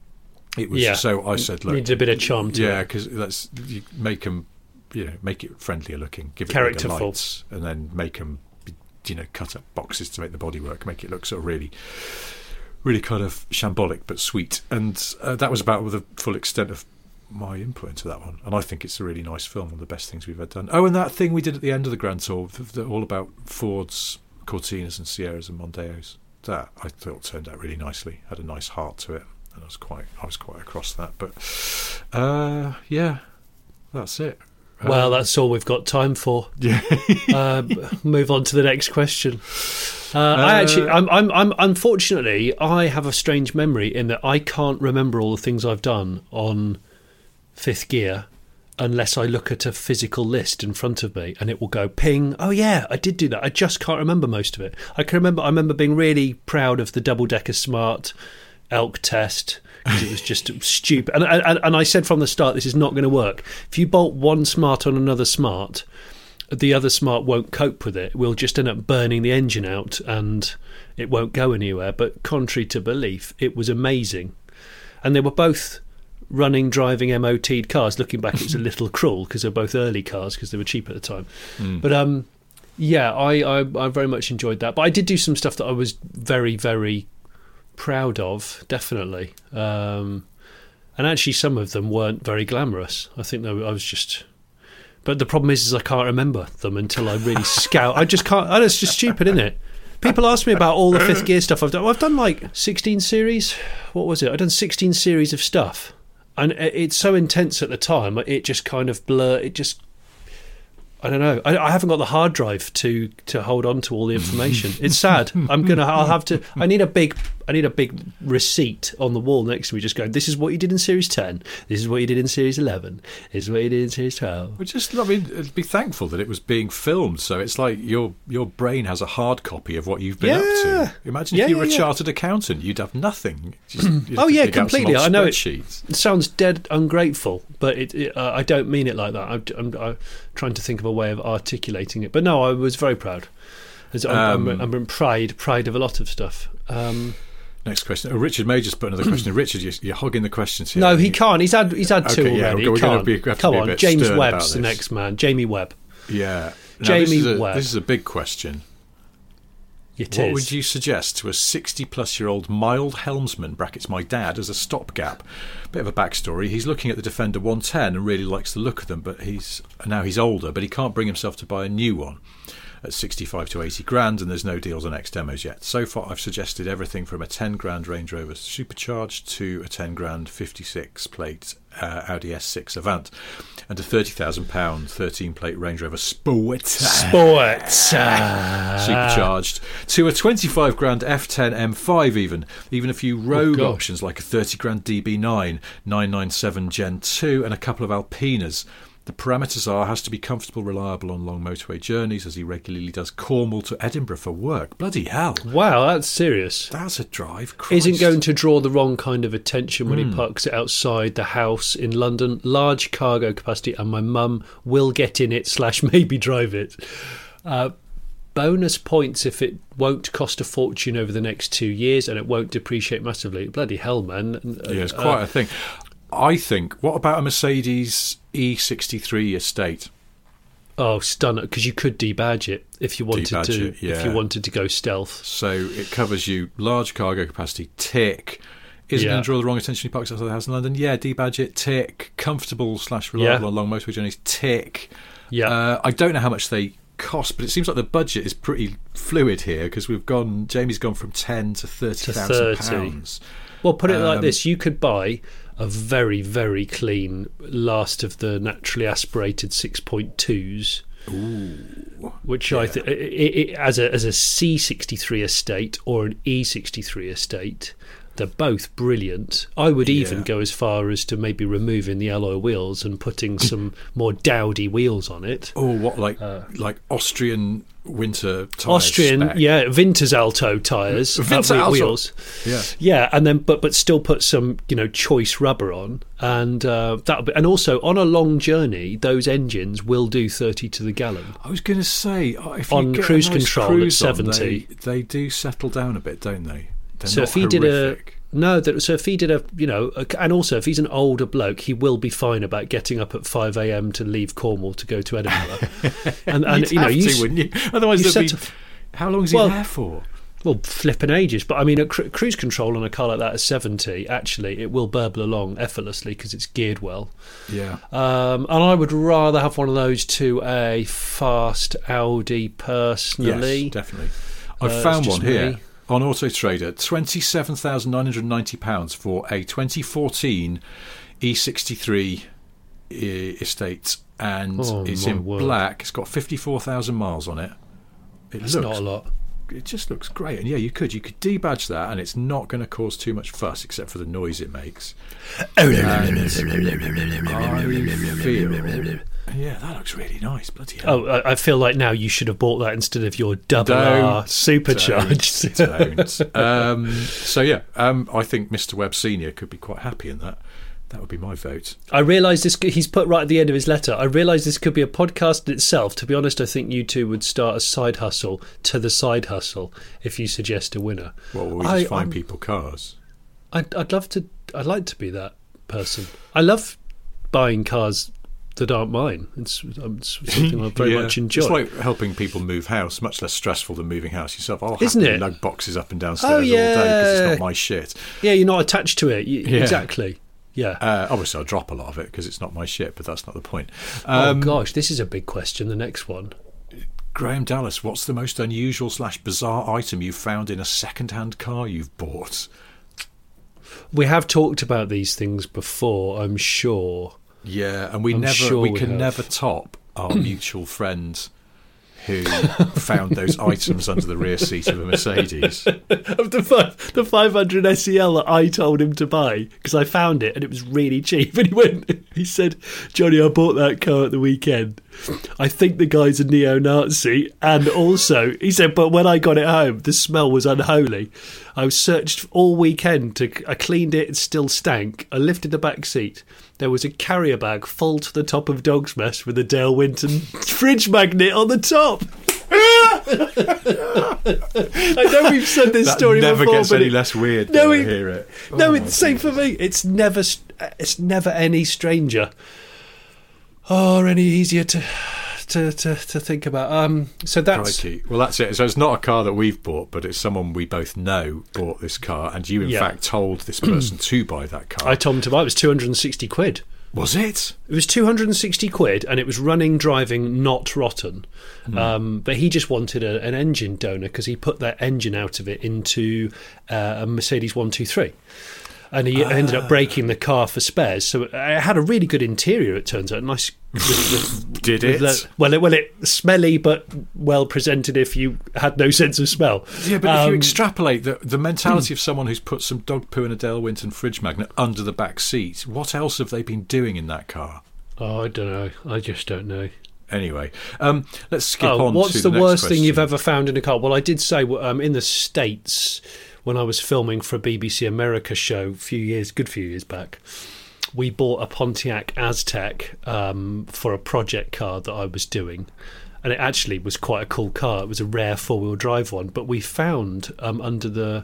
It was yeah. so I said, look, needs a bit of charm to yeah, because let's you make them, you know, make it friendlier looking, give it characterful, lights, and then make them, you know, cut up boxes to make the bodywork, make it look sort of really, really kind of shambolic but sweet. And uh, that was about the full extent of my input into that one, and I think it's a really nice film, one of the best things we've ever done. Oh, and that thing we did at the end of the Grand Tour, the, the, all about Fords, Cortinas and Sierras and Mondeos, that I thought turned out really nicely, had a nice heart to it, and I was quite I was quite across that. But uh, yeah, that's it. Well, um, that's all we've got time for. Yeah. uh, move on to the next question. Uh, uh, I actually, I'm, I'm, I'm, unfortunately, I have a strange memory in that I can't remember all the things I've done on Fifth Gear unless I look at a physical list in front of me, and it will go ping. Oh yeah, I did do that. I just can't remember most of it. I can remember. I remember being really proud of the double decker Smart elk test because it was just stupid. And, and and I said from the start, this is not going to work. If you bolt one Smart on another Smart, the other Smart won't cope with it. We'll just end up burning the engine out, and it won't go anywhere. But contrary to belief, it was amazing, and they were both running, driving, M O T'd cars. Looking back, it was a little cruel because they're both early cars because they were cheap at the time. Mm. But um, yeah, I, I I very much enjoyed that. But I did do some stuff that I was very, very proud of, definitely. Um, and actually, some of them weren't very glamorous. I think they were, I was just... But the problem is, is I can't remember them until I really scout. I just can't... Oh, it's just stupid, isn't it? People ask me about all the Fifth Gear stuff I've done. I've done like sixteen series. What was it? I've done sixteen series of stuff. And it's so intense at the time, it just kind of blur. It just, I don't know. I, I haven't got the hard drive to to hold on to all the information. It's sad. I'm gonna. I'll have to. I need a big. I need a big receipt on the wall next to me, just going, this is what you did in Series ten. This is what you did in Series eleven. This is what you did in Series twelve. Well, just, I mean, be thankful that it was being filmed, so it's like your your brain has a hard copy of what you've been yeah. up to. Imagine yeah, if you were yeah, a yeah. chartered accountant, you'd have nothing. Just, you'd oh have yeah, to completely. I know it, it sounds dead ungrateful, but it, it, uh, I don't mean it like that. I'm, I'm, I'm trying to think of a way of articulating it. But no, I was very proud. As I'm, um, I'm, I'm pride, pride of a lot of stuff. Um, Next question. Oh, Richard may just put another question. Richard, you're, you're hogging the questions here. No, he can't. He's had he's had two okay, already. Yeah, we're going to be, have Come to be on, a bit James stern Webb's about the this. next man. Jamie Webb. Yeah. Now, Jamie this is a, Webb. This is a big question. It what is. would you suggest to a sixty-plus-year-old mild helmsman, brackets my dad, as a stopgap? Bit of a backstory. He's looking at the Defender one ten and really likes the look of them, but he's now he's older, but he can't bring himself to buy a new one at sixty-five to eighty grand, and there's no deals on X demos yet. So far, I've suggested everything from a ten grand Range Rover Supercharged to a ten grand fifty-six plate uh, Audi S six Avant, and a thirty thousand pound thirteen plate Range Rover Sport Sport Supercharged to a twenty-five grand F ten M five, even even a few rogue oh, options like a thirty grand D B nine nine ninety-seven Gen two and a couple of Alpinas. The parameters are, has to be comfortable, reliable on long motorway journeys, as he regularly does Cornwall to Edinburgh for work. Bloody hell. Wow, that's serious. That's a drive. Christ. Isn't going to draw the wrong kind of attention when Mm. he parks it outside the house in London. Large cargo capacity, and my mum will get in it slash maybe drive it. Uh, bonus points if it won't cost a fortune over the next two years and it won't depreciate massively. Bloody hell, man. Yeah, it's Uh, quite a thing. I think, what about a Mercedes E sixty-three estate? Oh, stunner! Because you could debadge it if you wanted Debadge to. it, yeah. If you wanted to go stealth. So it covers you, large cargo capacity, tick. Isn't Yeah. going to draw the wrong attention, he parks outside the house in London. Yeah, debadge it, tick. Comfortable slash reliable Yeah. on long motorway journeys, tick. Yeah. Uh, I don't know how much they cost, but it seems like the budget is pretty fluid here, because we've gone, Jamie's gone from ten to thirty thousand pounds. Well, put it like Um, this: you could buy a very, very clean last of the naturally aspirated six point twos, which I yeah. think as a as a C sixty-three estate or an E sixty-three estate, they're both brilliant. I would even Yeah. go as far as to maybe removing the alloy wheels and putting some more dowdy wheels on it. Oh, what, like like Austrian winter tyres? Austrian, spec? yeah, Wintersalto tyres, uh, Wintersalto. wheels. Yeah. Yeah, and then but but still put some, you know, choice rubber on, and uh, that be, and also on a long journey, those engines will do thirty to the gallon. I was going to say, uh, if you On get a cruise nice control at cruise on, seventy. they, they do settle down a bit, don't they? They're So not if he did horrific. a no, that, so if he did a, you know, a, and also if he's an older bloke, he will be fine about getting up at five a.m. to leave Cornwall to go to Edinburgh. and and You'd you know, have you to, s- wouldn't you? Otherwise, you there'd set be, a- how long is he Well, there for? Well, flipping ages, but I mean, a cru- cruise control on a car like that at seventy, actually, it will burble along effortlessly because it's geared well. Yeah. Um, and I would rather have one of those to a fast Audi personally. Yes, definitely. Uh, I've it's found just one here me. on Auto Trader, twenty-seven thousand nine hundred ninety pounds for a twenty fourteen E sixty-three e- estate, and Oh, it's my in word. black. It's got fifty-four thousand miles on it. It It's looks, not a lot. it just looks great. And yeah, you could you could debadge that, and it's not going to cause too much fuss, except for the noise it makes. And I feel, yeah, that looks really nice. Bloody hell. Oh, I I feel like now you should have bought that instead of your double Don't, R supercharged. Don't. don't. Um, so yeah, um, I think Mister Webb Senior could be quite happy in that. That would be my vote. I realise this. He's put right at the end of his letter. I realise this could be a podcast in itself. To be honest, I think you two would start a side hustle to the side hustle if you suggest a winner. Well, we just I- find I'm- people cars. I'd, I'd love to. I'd like to be that person. I love buying cars that aren't mine. It's, um, it's something I very Yeah. much enjoy. It's like helping people move house. Much less stressful than moving house yourself. I'll Isn't happily it? lug boxes up and downstairs Oh, all day because yeah. it's not my shit. Yeah, you're not attached to it. You, Yeah. Exactly. Yeah. Uh, obviously, I'll drop a lot of it because it's not my shit, but that's not the point. oh Um, gosh, this is a big question. The next one. Graham Dallas, what's the most unusual slash bizarre item you've found in a second-hand car you've bought? We have talked about these things before, I'm sure. Yeah, and we I'm never, sure we we can have. never top our mutual friend who found those items under the rear seat of a Mercedes. Of the five, the five hundred S E L that I told him to buy because I found it and it was really cheap. And he went, he said, "Johnny, I bought that car at the weekend. I think the guy's a neo-Nazi." And also, he said, "But when I got it home, the smell was unholy. I searched all weekend to. I cleaned it; it still stank. I lifted the back seat. There was a carrier bag full to the top of dog's mess with a Dale Winton fridge magnet on the top." I know we've said this That story never before, gets but any it, less weird No, when I it- hear it. no, Oh, it's same for me. It's never, it's never any stranger, or any easier to, to, to, to think about. Um, so that's Crikey. Well, that's it. So it's not a car that we've bought, but it's someone we both know bought this car, and you, in Yeah. fact, told this person to buy that car. I told him to buy. It was two hundred and sixty quid. Was it? It was two hundred and sixty quid, and it was running, driving, not rotten. Um, but he just wanted a, an engine donor because he put that engine out of it into uh, a Mercedes one two three. And he ended up breaking the car for spares. So it had a really good interior, it turns out. Nice. With, with, Did with it? the- well, it, well, it smelly but well presented if you had no sense of smell. Yeah, but if you Um, extrapolate the, the mentality of someone who's put some dog poo and a Dale Winton fridge magnet under the back seat, what else have they been doing in that car? Oh, I don't know. I just don't know. Anyway, um, let's skip oh, on what's to the, the next worst question. thing you've ever found in a car? Well, I did say um, in the States, when I was filming for a B B C America show a few years, good few years back, we bought a Pontiac Aztec um, for a project car that I was doing. And it actually was quite a cool car. It was a rare four-wheel drive one. But we found um, under the...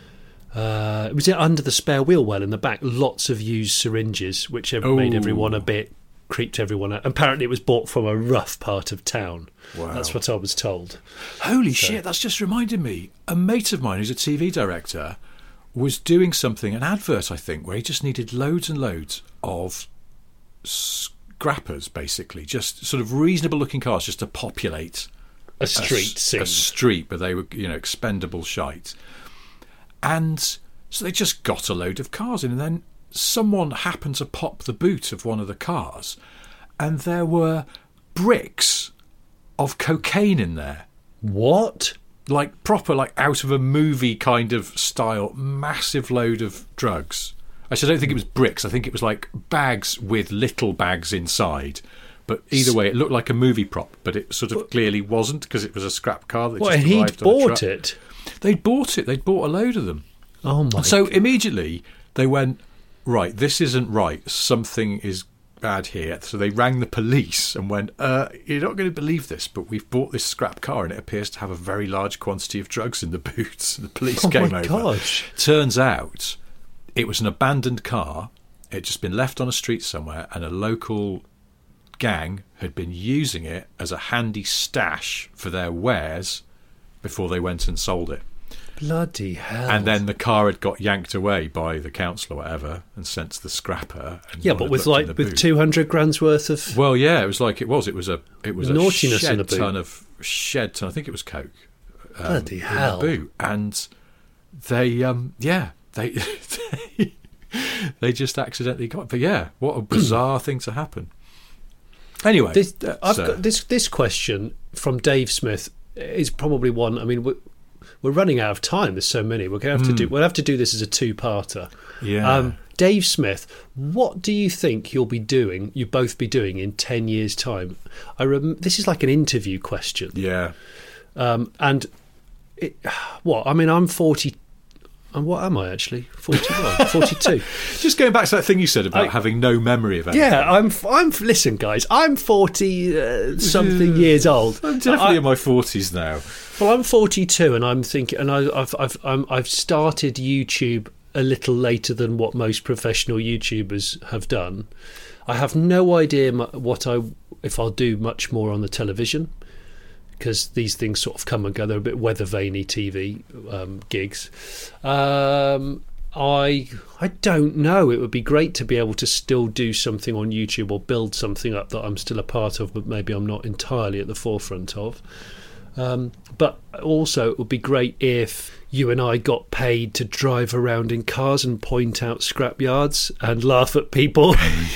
Uh, it was under the spare wheel well in the back, lots of used syringes, which have made everyone a bit... creeped everyone out. Apparently it was bought from a rough part of town. Wow. That's what I was told. Holy so. shit, that's just reminded me. A mate of mine who's a T V director was doing something, an advert, I think, where he just needed loads and loads of scrappers, basically, just sort of reasonable looking cars just to populate a street a, scene. a street, but they were, you know, expendable shite. And so they just got a load of cars in, and then someone happened to pop the boot of one of the cars, and there were bricks of cocaine in there. What? Like proper, like out of a movie kind of style, massive load of drugs. Actually, I don't think it was bricks. I think it was like bags with little bags inside. But either way, it looked like a movie prop, but it sort of clearly wasn't because it was a scrap car that what, just and arrived he'd on a bought truck. it? They'd bought it. They'd bought a load of them. Oh, my And so God. immediately they went, right, this isn't right. Something is bad here. So they rang the police and went, uh, you're not going to believe this, but we've bought this scrap car and it appears to have a very large quantity of drugs in the boots. The police Oh, came my over. gosh. Turns out it was an abandoned car. It had just been left on a street somewhere, and a local gang had been using it as a handy stash for their wares before they went and sold it. Bloody hell. And then the car had got yanked away by the council or whatever and sent to the scrapper. And yeah, one but had with looked in like the with boot. two hundred grand's worth of... Well, yeah, it was like it was. It was a it was a Naughtiness shed in a boot. ton of shed ton. I think it was coke. Um, Bloody in hell. the boot. And they, um, yeah, they, they they just accidentally got. But yeah, what a bizarre thing to happen. Anyway, This, I've uh, got this this question from Dave Smith is probably one. I mean, we're, we're running out of time. There's so many. We're going to have to do. We'll have to do this as a two-parter. Yeah. Um, Dave Smith, what do you think you'll be doing? You both be doing in ten years' time? I rem- this is like an interview question. yeah. Um, and it, what? I mean, I'm forty. And what am I actually? forty-one, forty-two. Just going back to that thing you said about I- having no memory of anything. Yeah, I'm. I'm. Listen, guys, I'm forty uh, something years old. I'm definitely I- in my forties now. Well, I'm forty-two, and I'm thinking, and I, I've, I've, I'm, I've started YouTube a little later than what most professional YouTubers have done. I have no idea mu- what I, if I'll do much more on the television, because these things sort of come and go. They're a bit weather vany T V um, gigs. Um, I I don't know. It would be great to be able to still do something on YouTube or build something up that I'm still a part of, but maybe I'm not entirely at the forefront of. Um, but also, it would be great if you and I got paid to drive around in cars and point out scrap yards and laugh at people.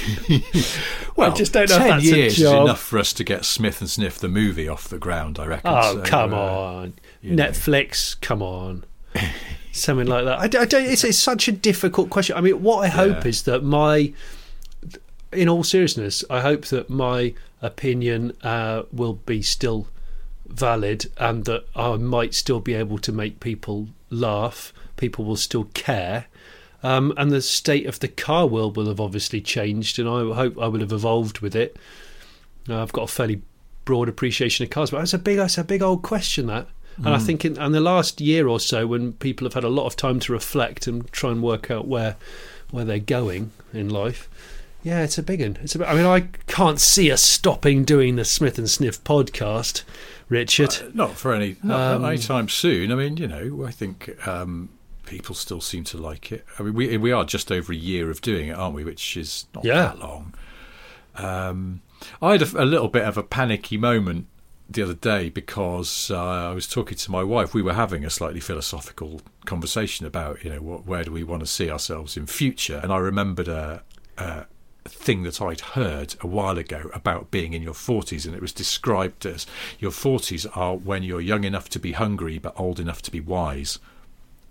Well, I just don't know if ten that's a years is job. enough for us to get Smith and Sniff the movie off the ground, I reckon. Oh, So, come uh, on. you know. Netflix, come on. Something like that. I, d- I don't, it's, it's such a difficult question. I mean, what I hope Yeah. is that my, in all seriousness, I hope that my opinion uh, will be still valid and that I might still be able to make people laugh. People will still care. Um, and the state of the car world will have obviously changed, and I hope I will have evolved with it. Uh, I've got a fairly broad appreciation of cars, but that's a big, that's a big old question, that. And I think in, in the last year or so, when people have had a lot of time to reflect and try and work out where where they're going in life, yeah, it's a big one. It's a bit, I mean, I can't see us stopping doing the Smith and Sniff podcast, Richard. Uh, not for any, not, Um, not anytime soon. I mean, you know, I think um, people still seem to like it. I mean, we we are just over a year of doing it, aren't we? Which is not Yeah. that long. Um, I had a, a little bit of a panicky moment the other day because uh, I was talking to my wife. We were having a slightly philosophical conversation about, you know, what, where do we want to see ourselves in future? And I remembered a, a thing that I'd heard a while ago about being in your forties, and it was described as your forties are when you're young enough to be hungry but old enough to be wise.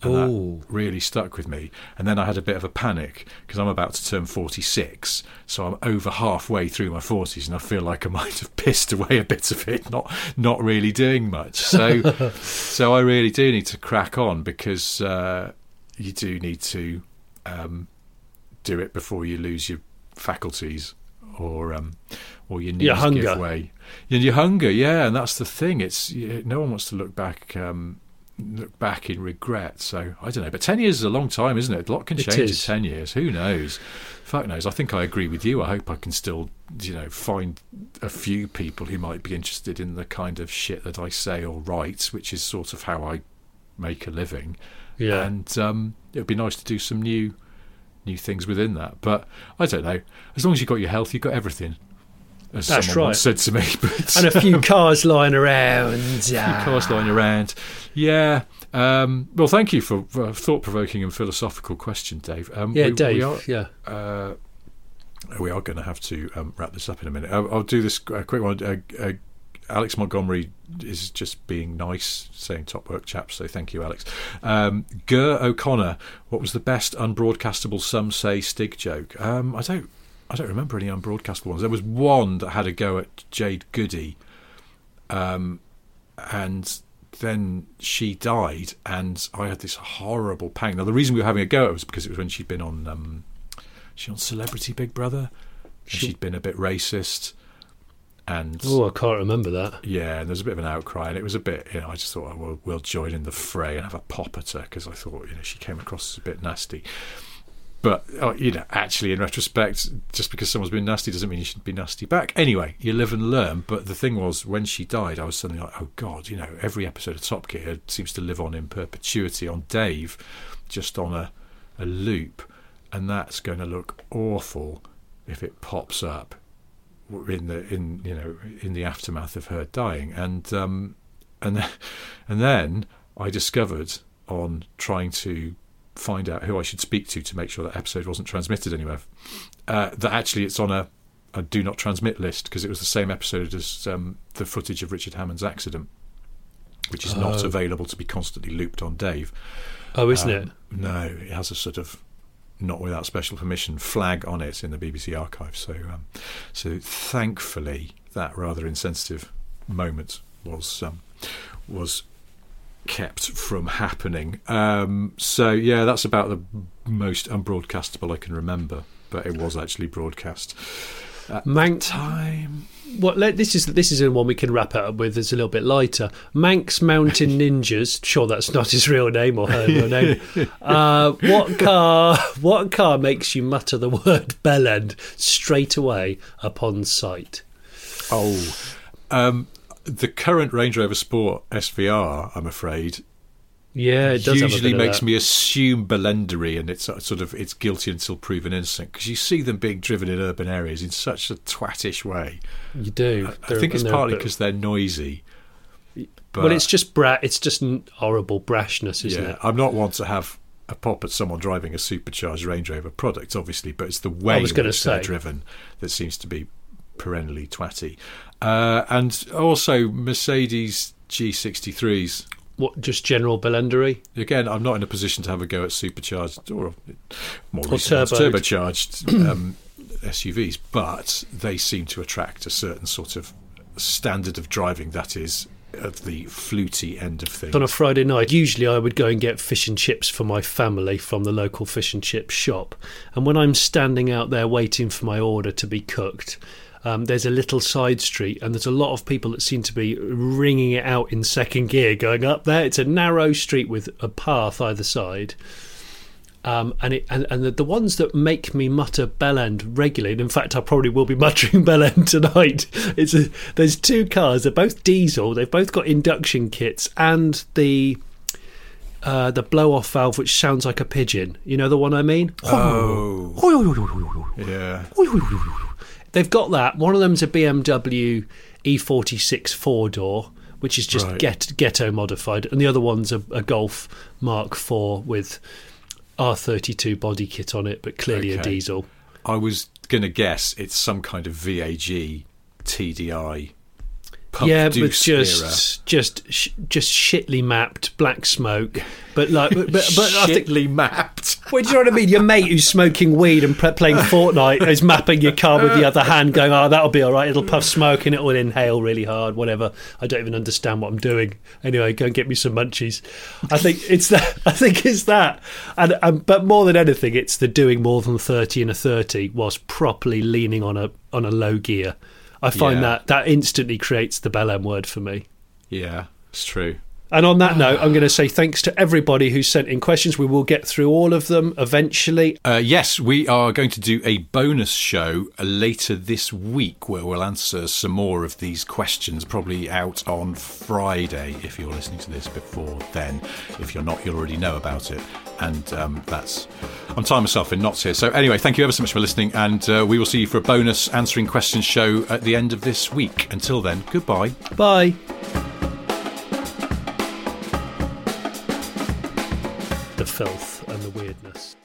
And Ooh. that really stuck with me. And then I had a bit of a panic because I'm about to turn forty-six, so I'm over halfway through my forties, and I feel like I might have pissed away a bit of it, not not really doing much. So, so I really do need to crack on, because uh, you do need to um, do it before you lose your faculties, or um, or your knees your hunger. give way. And your hunger, yeah, and that's the thing. It's no one wants to look back. Um, look back in regret. So I don't know, but ten years is a long time, isn't it? A lot can It change in is. ten years. Who knows? Fuck knows. I think I agree with you. I hope I can still, you know, find a few people who might be interested in the kind of shit that I say or write, which is sort of how I make a living. Yeah. And um, it would be nice to do some new new things within that. But I don't know. As long as you've got your health, you've got everything. As That's someone right. once said to me. But, And a few cars lying around. a few cars lying around. Yeah. Um, well, thank you for a thought-provoking and philosophical question, Dave. Um, Yeah, we, Dave. We are, yeah. uh, we are going to have to um, wrap this up in a minute. I'll, I'll do this uh, quick one. Uh, uh, Alex Montgomery is just being nice, saying top work, chaps, so thank you, Alex. Um, Ger O'Connor, what was the best unbroadcastable Some Say Stig joke? Um, I don't I don't remember any unbroadcastable ones. There was one that had a go at Jade Goody, um, and then she died, and I had this horrible pang. Now, the reason we were having a go at it was because it was when she'd been on, um, she on Celebrity Big Brother, and She- she'd been a bit racist, and Oh, I can't remember that. yeah, and there was a bit of an outcry, and it was a bit, you know, I just thought, oh, we'll, we'll join in the fray and have a pop at her, because I thought, you know, she came across as a bit nasty. But, oh, you know, actually, in retrospect, just because someone's been nasty doesn't mean you should be nasty back. Anyway, you live and learn. But the thing was, when she died, I was suddenly like, oh, God, you know, every episode of Top Gear seems to live on in perpetuity on Dave, just on a, a loop. And that's going to look awful if it pops up in the in you know in the aftermath of her dying. And um, and then, and then I discovered, on trying to find out who I should speak to to make sure that episode wasn't transmitted anywhere, uh, that actually it's on a, a do not transmit list, because it was the same episode as um, the footage of Richard Hammond's accident, which is Oh. not available to be constantly looped on Dave. Oh, isn't Um, it? No, it has a sort of not without special permission flag on it in the B B C archive. So, um, so thankfully, that rather insensitive moment was um, was kept from happening. Um, so yeah, that's about the most unbroadcastable I can remember, but it was actually broadcast at Mank. time. What? Let, this is this is the one we can wrap it up with. It's a little bit lighter. Manx Mountain Ninjas. Sure, that's not his real name or her real name. Uh, what car? What car makes you mutter the word bellend straight away upon sight? Oh, um, the current Range Rover Sport S V R, I'm afraid, Yeah, it does. usually have a bit makes of that. me assume Bellendery, and it's sort of it's guilty until proven innocent, because you see them being driven in urban areas in such a twattish way. You do. I They're- think it's and they're a partly bit- because they're noisy. But well, it's just bra- It's just n- horrible brashness, isn't yeah, it? I'm not one to have a pop at someone driving a supercharged Range Rover product, obviously, but it's the way I was in gonna which they're say. driven that seems to be perennially twatty. Uh, and also Mercedes G sixty-threes. What? Just general bellendery? Again, I'm not in a position to have a go at supercharged or more Or recently ones, turboed. turbocharged um, S U Vs, but they seem to attract a certain sort of standard of driving that is at the fluty end of things. On a Friday night, usually I would go and get fish and chips for my family from the local fish and chip shop. And when I'm standing out there waiting for my order to be cooked, um, there's a little side street, and there's a lot of people that seem to be ringing it out in second gear going up there. It's a narrow street with a path either side. Um, and it, and, and the, the ones that make me mutter bellend regularly, and in fact I probably will be muttering bellend tonight, it's a, there's two cars, they're both diesel, they've both got induction kits, and the uh, the blow-off valve which sounds like a pigeon. You know the one I mean? Oh, yeah. They've got that. One of them's a B M W E forty-six four-door, which is just Right. get, ghetto modified, and the other one's a, a Golf Mark four with R thirty-two body kit on it, but clearly a Okay. diesel. I was going to guess it's some kind of V A G T D I pub yeah, but deuce just era. just sh- just shitly mapped black smoke. But like, but, but, but I think Shitly mapped. Well, do you know what I mean? Your mate who's smoking weed and pre- playing Fortnite is mapping your car with the other hand, going, "Oh, that'll be all right. It'll puff smoke and it will inhale really hard. Whatever. I don't even understand what I'm doing. Anyway, go and get me some munchies." I think it's that. I think it's that. And um, but more than anything, it's the doing more than thirty in a thirty whilst properly leaning on a on a low gear. I find Yeah. that that instantly creates the Bell M word for me. Yeah, it's true. And on that note, I'm going to say thanks to everybody who sent in questions. We will get through all of them eventually. Uh, yes, we are going to do a bonus show later this week where we'll answer some more of these questions, probably out on Friday if you're listening to this before then. If you're not, you'll already know about it. And um, that's... I'm tying myself in knots here. So anyway, thank you ever so much for listening, and uh, we will see you for a bonus answering questions show at the end of this week. Until then, goodbye. Bye. The filth and the weirdness.